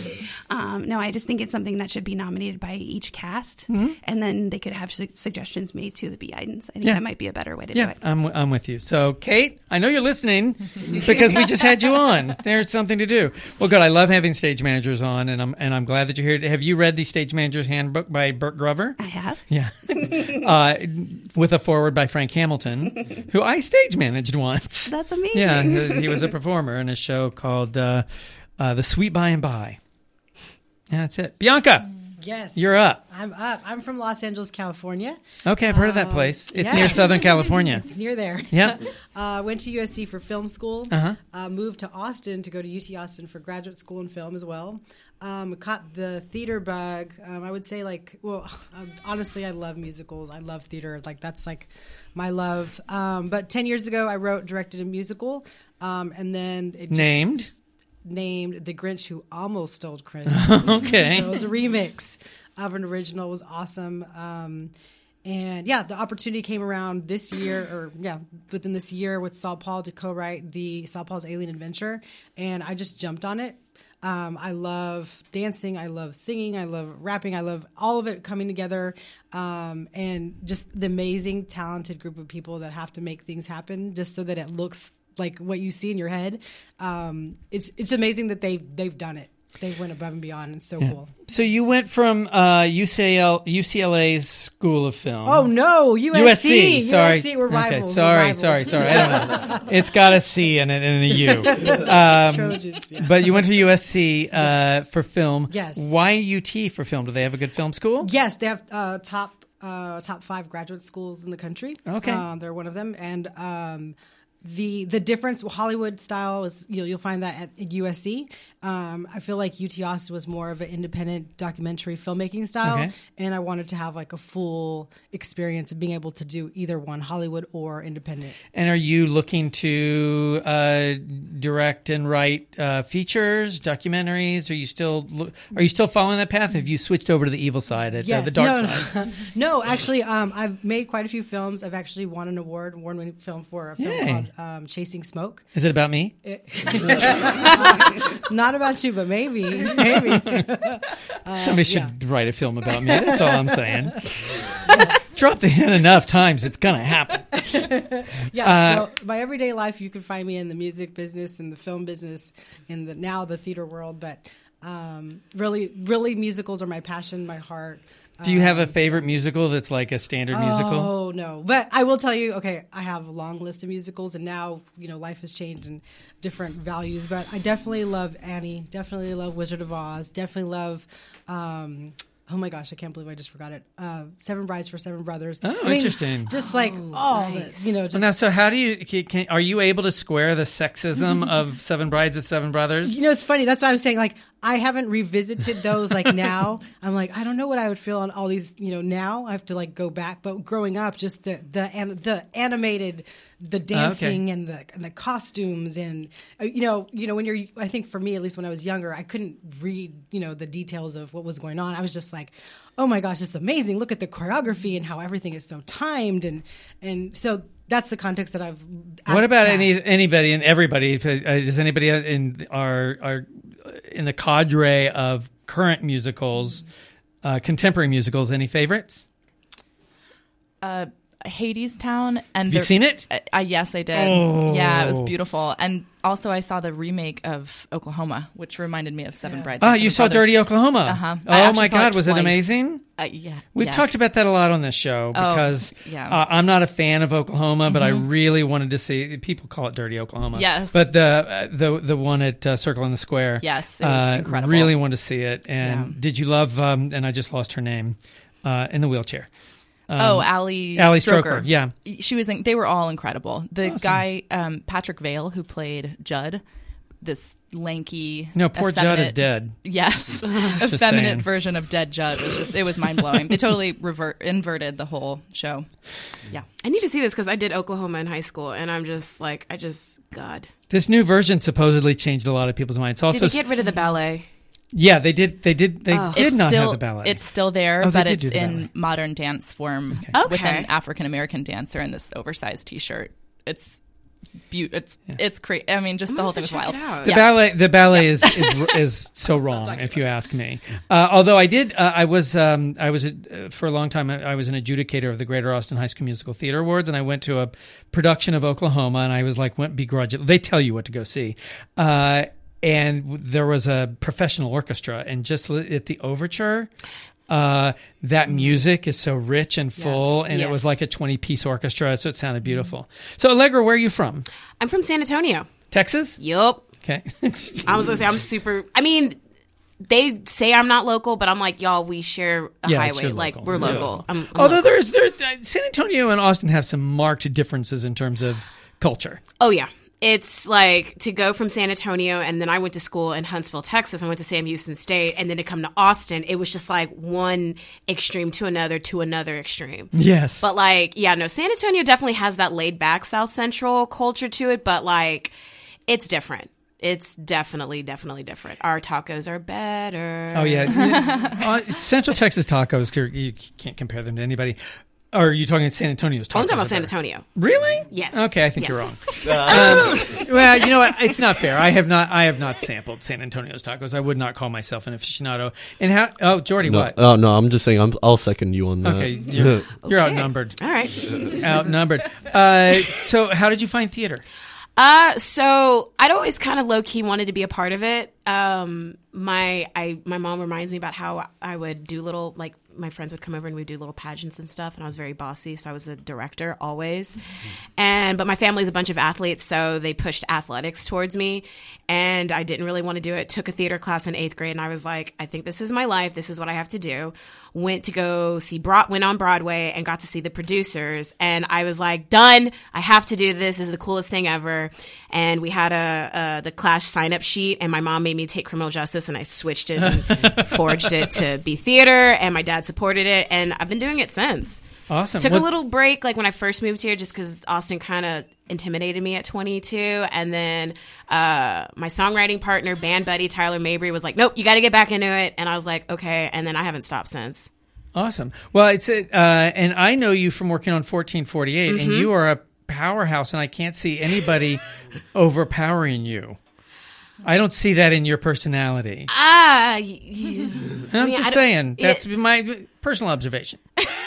um, no, I just think it's something that should be nominated by each cast, Mhm. and then they could have su- suggestions made to the B. Idens. I think Yeah. that might be a better way to Yeah, do it. I'm I'm with you. So, Kate, I know you're listening because we just had you on. There's something to do. Well, good. I love having stage managers on, and I'm and I'm glad that you're here. Have you read the Stage Manager's Handbook by Burt Grover? I have. Yeah, uh, with a foreword by Frank Hamilton, who I stage managed once. That's amazing. Yeah, he was a performer in a show called uh, uh, The Sweet By and By. Yeah, that's it. Bianca. Yes. You're up. I'm up. I'm from Los Angeles, California. Okay, I've heard of that Um, place. It's yes. near Southern California. It's near there. Yeah. uh, went to U S C for film school. Uh-huh. Uh, moved to Austin to go to U T Austin for graduate school in film as well. Um, caught the theater bug. Um, I would say like, well, um, honestly, I love musicals. I love theater. Like that's like my love. Um, but ten years ago, I wrote, directed a musical. Um, and then it just Named? named The Grinch Who Almost Stole Christmas. Okay. So it was a remix of an original. It was awesome. Um, and yeah, the opportunity came around this year, or yeah, within this year with Saul Paul to co-write the Saul Paul's Alien Adventure. And I just jumped on it. Um, I love dancing. I love singing. I love rapping. I love all of it coming together. Um, and just the amazing, talented group of people that have to make things happen just so that it looks like what you see in your head. Um, it's it's amazing that they they've done it. They went above and beyond. It's so Yeah. cool. So you went from uh, U C L, U C L A's School of Film. Oh no, U S C. Sorry, U S C, we're rivals. Okay. We're Sorry, rivals. sorry, sorry. I don't know. It's got a C in it and a U. Um, Trojans, yeah. But you went to U S C uh, for film. Yes. Why U T for film? Do they have a good film school? Yes, they have uh, top uh, top five graduate schools in the country. Okay. um, they're one of them, and um, the the difference Hollywood style is you'll you'll find that at, at U S C. Um, I feel like U T Austin was more of an independent documentary filmmaking style, Okay. and I wanted to have like a full experience of being able to do either one, Hollywood or independent. And are you looking to uh, direct and write uh, features, documentaries? Are you still lo- are you still following that path? Have you switched over to the evil side, at uh, the dark no, side? No, no, actually, um, I've made quite a few films. I've actually won an award, award-winning film for a film Yay. called um, Chasing Smoke. Is it about me? It- Not about you, but maybe, maybe. Uh, Somebody should yeah. write a film about me. That's all I'm saying. Drop the hint enough times, it's gonna happen. Yeah. Uh, so my everyday life, you can find me in the music business, in the film business, in the now the theater world. But um, really, really, musicals are my passion, my heart. Do you have a favorite musical that's like a standard musical? Oh no, but I will tell you. Okay, I have a long list of musicals, and now you know life has changed and different values. But I definitely love Annie. Definitely love Wizard of Oz. Definitely love. Um, oh my gosh, I can't believe I just forgot it. Uh, Seven Brides for Seven Brothers. Oh, I mean, interesting. Just like all the, you know. Just, Well, now, so how do you can, can, are you able to square the sexism of Seven Brides with Seven Brothers? You know, it's funny. That's why I'm saying, like, I haven't revisited those. Like now, I'm like, I don't know what I would feel on all these. You know, now I have to like go back. But growing up, just the the an, the animated, the dancing and the and the costumes and uh, you know, you know, when you're, I think for me at least when I was younger, I couldn't read you know the details of what was going on. I was just like, oh my gosh, it's amazing. Look at the choreography and how everything is so timed and and so. That's the context that I've. What about had. any anybody and everybody? If, uh, Does anybody in our our in the cadre of current musicals, uh, contemporary musicals, any favorites? Uh, Hadestown. And Have you the- seen it? Uh, uh, yes, I did. Oh. Yeah, it was beautiful. And also, I saw the remake of Oklahoma, which reminded me of Seven Brides. Ah, and you Seven saw Brothers. Dirty Oklahoma. Uh-huh. Oh, I actually my saw God. Was it twice. amazing? Uh, yeah. We've yes. talked about that a lot on this show Oh, because yeah. uh, I'm not a fan of Oklahoma, but I Mhm. really wanted to see. People call it Dirty Oklahoma. Yes. But the uh, the the one at uh, Circle in the Square. Yes, it was uh, incredible. Really wanted to see it. And Yeah. did you love? Um, and I just lost her name uh, in the wheelchair. Um, oh, Ali Ali Stroker. Stroker. Yeah. She was. In, they were all incredible. The Awesome. guy, um, Patrick Vale, who played Judd, this lanky. No, poor Judd is effeminate- dead. Yes, Just effeminate saying. version of dead Judd was just. It was mind blowing. It totally revert inverted the whole show. Yeah. I need to see this because I did Oklahoma in high school, and I'm just like, I just, God. This new version supposedly changed a lot of people's minds. It's also Did they get rid of the ballet? Yeah, they did. They did. They Oh. did It's not still, have the ballet. It's still there, Oh, they but did it's do the in ballet. modern dance form Okay. with Okay. an African American dancer in this oversized T-shirt. It's beaut. It's it's crazy. I mean, just I'm the whole gonna thing was have wild. to check it out. The Yeah. ballet, the ballet is is, is so wrong, if you ask me. Uh, although I did, uh, I was, um, I was uh, for a long time, I, I was an adjudicator of the Greater Austin High School Musical Theater Awards, and I went to a production of Oklahoma, and I was like, went begrudgingly. They tell you what to go see, uh, and w- there was a professional orchestra, and just li- at the overture. Uh, that music is so rich and full, Yes, and it was yes. like a twenty-piece orchestra, so it sounded beautiful. So, Allegra, where are you from? I'm from San Antonio. Texas? Yup. Okay. I was gonna say I'm super. I mean, they say I'm not local, but I'm like, y'all, we share a Yeah, it's highway. your Like local. we're Yeah. local. I'm, I'm Although local. there's there, uh, San Antonio and Austin have some marked differences in terms of culture. Oh yeah. It's like to go from San Antonio, and then I went to school in Huntsville, Texas. I went to Sam Houston State, and then to come to Austin, it was just like one extreme to another to another extreme. Yes. But like, yeah, no, San Antonio definitely has that laid back South Central culture to it, but like, it's different. It's definitely, definitely different. Our tacos are better. Oh yeah, uh, Central Texas tacos. You can't compare them to anybody. Or are you talking San Antonio's tacos? I'm talking about are San better? Antonio. Really? Yes. Okay, I think Yes. you're wrong. Um, well, you know what? It's not fair. I have not. I have not sampled San Antonio's tacos. I would not call myself an aficionado. And how? Oh, Jordy, No, what? oh no, I'm just saying. I'm, I'll second you on that. Okay, you're, you're Okay. outnumbered. All right. Outnumbered. Uh, so, how did you find theater? Uh, so I'd always kind of low key wanted to be a part of it. Um, my I my mom reminds me about how I would do little like my friends would come over and we'd do little pageants and stuff, and I was very bossy, so I was a director always. And but my family's a bunch of athletes, so they pushed athletics towards me, and I didn't really want to do it. Took a theater class in eighth grade, and I was like, I think this is my life. This is what I have to do. Went to go see Broad, went on Broadway and got to see the producers, and I was like, done. I have to do this. This is the coolest thing ever. And we had a, a the class sign up sheet, and my mom made me take criminal justice, and I switched it and forged it to be theater, and my dad supported it, and I've been doing it since. Awesome. Took What- a little break, like when I first moved here, just because Austin kind of intimidated me at twenty-two, and then uh, my songwriting partner, band buddy Tyler Mabry, was like, "Nope, you got to get back into it," and I was like, "Okay," and then I haven't stopped since. Awesome. Well, it's a, uh, and I know you from working on fourteen forty-eight, and Mhm. you are a powerhouse, and I can't see anybody overpowering you. I don't see that in your personality. Ah, y- y- And I I'm mean, I just don't- saying yeah. that's my personal observation.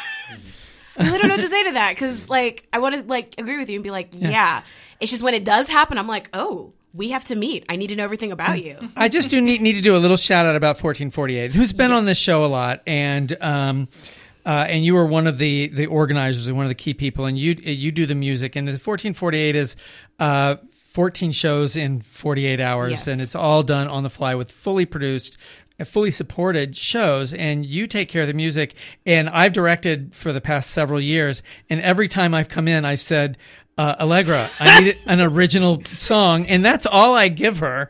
I really don't know what to say to that because, like, I want to like agree with you and be like, yeah. Yeah. It's just when it does happen, I'm like, oh, we have to meet. I need to know everything about you. I just do need, need to do a little shout out about fourteen forty-eight, who's been on this show a lot, and um, uh, and you were one of the the organizers and one of the key people, and you you do the music, and the fourteen forty-eight is uh, fourteen shows in forty-eight hours, Yes. and it's all done on the fly with fully produced, fully supported shows, and you take care of the music. And I've directed for the past several years, and every time I've come in, I've said, uh, Allegra, I need an original song, and that's all I give her.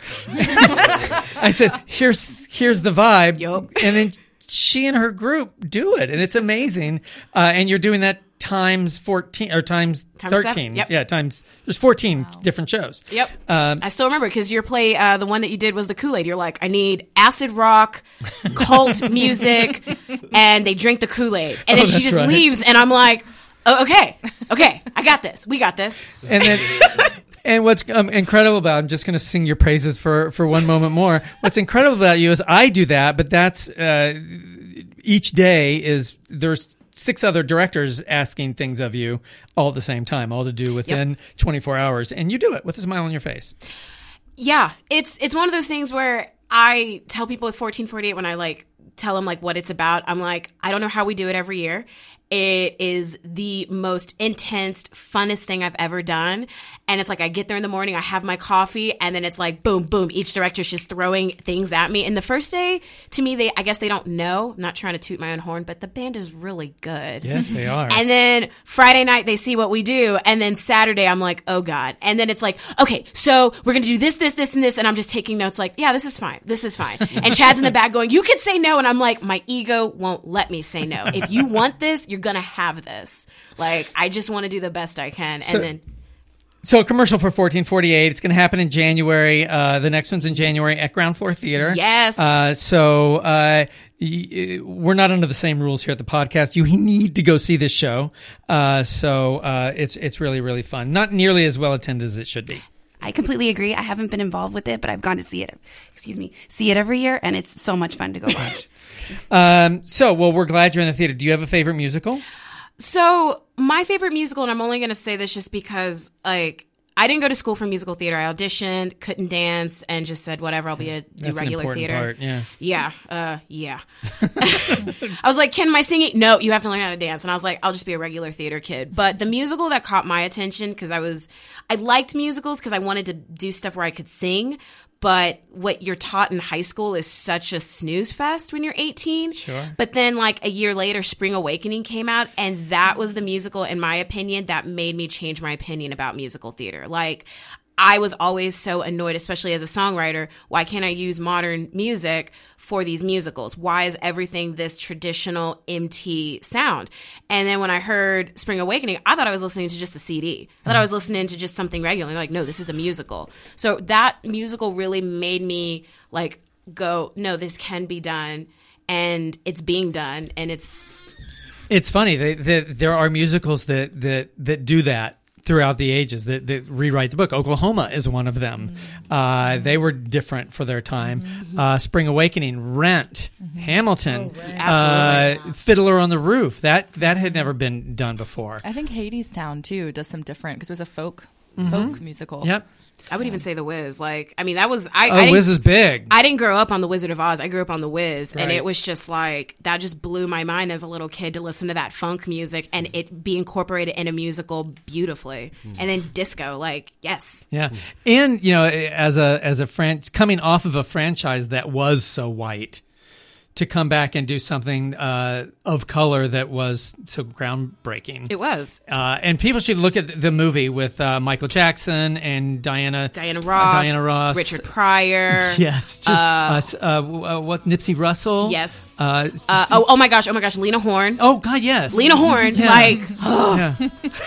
I said, here's here's the vibe, and then she and her group do it, and it's amazing. Uh, and you're doing that times fourteen or times, Times seven, thirteen. yep. Yeah, times there's fourteen different shows. Yep. Um, I still remember because your play, uh, the one that you did was the Kool-Aid. You're like, I need acid rock, cult music, and they drink the Kool-Aid. And then Oh, she that's just right. leaves, and I'm like, oh, okay, okay, I got this. We got this. And then, and what's um, incredible about, I'm just going to sing your praises for, for one moment more. What's incredible about you is I do that, but that's, uh, each day is, there's six other directors asking things of you all at the same time, all to do within yep. twenty-four hours, and you do it with a smile on your face. Yeah, it's it's one of those things where I tell people with fourteen forty-eight when I like tell them like what it's about, I'm like, I don't know how we do it every year. It is the most intense, funnest thing I've ever done. And it's like I get there in the morning, I have my coffee, and then it's like boom, boom. Each director's just throwing things at me. And the first day, to me, they I guess they don't know. I'm not trying to toot my own horn, but the band is really good. Yes, they are. And then Friday night, they see what we do. And then Saturday, I'm like, oh, God. And then it's like, okay, so we're going to do this, this, this, and this. And I'm just taking notes like, yeah, this is fine. This is fine. And Chad's in the back going, you could say no. And I'm like, my ego won't let me say no. If you want this, you're going to have this. Like, I just want to do the best I can. So, and then... So a commercial for fourteen forty-eight. It's going to happen in January. Uh, the next one's in January at Ground Floor Theater. Yes. Uh, so uh, y- we're not under the same rules here at the podcast. You need to go see this show. Uh, so uh, it's it's really, really fun. Not nearly as well attended as it should be. I completely agree. I haven't been involved with it, but I've gone to see it. Excuse me, see it every year, and it's so much fun to go watch. um, so, well, we're glad you're in the theater. Do you have a favorite musical? So my favorite musical, and I'm only going to say this just because, like, I didn't go to school for musical theater. I auditioned, couldn't dance, and just said, whatever, I'll be a do That's regular an important theater. Part, yeah. Yeah. Uh, yeah. I was like, can my singing? No, you have to learn how to dance. And I was like, I'll just be a regular theater kid. But the musical that caught my attention, because I was, I liked musicals because I wanted to do stuff where I could sing. But what you're taught in high school is such a snooze fest when you're eighteen. Sure. But then, like, a year later, Spring Awakening came out, and that was the musical, in my opinion, that made me change my opinion about musical theater. Like, I was always so annoyed, especially as a songwriter, why can't I use modern music for these musicals? Why is everything this traditional M T sound? And then when I heard Spring Awakening, I thought I was listening to just a C D. I thought I was listening to just something regular. Like, no, this is a musical. So that musical really made me like go, no, this can be done, and it's being done, and it's. It's funny that they, there are musicals that that that do that throughout the ages, that, that rewrite the book. Oklahoma is one of them. Mm-hmm. Uh, they were different for their time. Mm-hmm. Uh, Spring Awakening, Rent, mm-hmm. Hamilton, oh, right. uh, Fiddler on the Roof. That that had never been done before. I think Hadestown too does some different because it was a folk mm-hmm. folk musical. Yep. I would even say The Wiz. Like, I mean, that was I. Oh, I Wiz is big. I didn't grow up on The Wizard of Oz. I grew up on The Wiz, Right. and it was just like that. Just blew my mind as a little kid to listen to that funk music and it be incorporated in a musical beautifully. Mm. And then disco, like yes, yeah. And you know, as a as a fran- coming off of a franchise that was so white, to come back and do something uh, of color that was so groundbreaking. It was. Uh, and people should look at the movie with uh, Michael Jackson and Diana Diana Ross, uh, Diana Ross, Richard Pryor. Yes. Uh, uh, uh, what Nipsey Russell? Yes. Uh, uh, oh, oh my gosh! Oh my gosh! Lena Horne. Oh God, yes. Lena Horne. Yeah. Like, oh. yeah.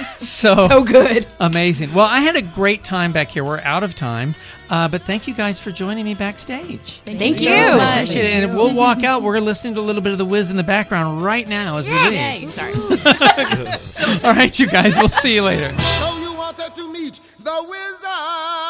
so so good. Amazing. Well, I had a great time back here. We're out of time. Uh, but thank you guys for joining me backstage. Thank, thank you. So much. And we'll walk out. We're listening to a little bit of The Wiz in the background right now as yeah. we leave. Yay. Sorry. All right, you guys. We'll see you later. So you wanted to meet the wizard.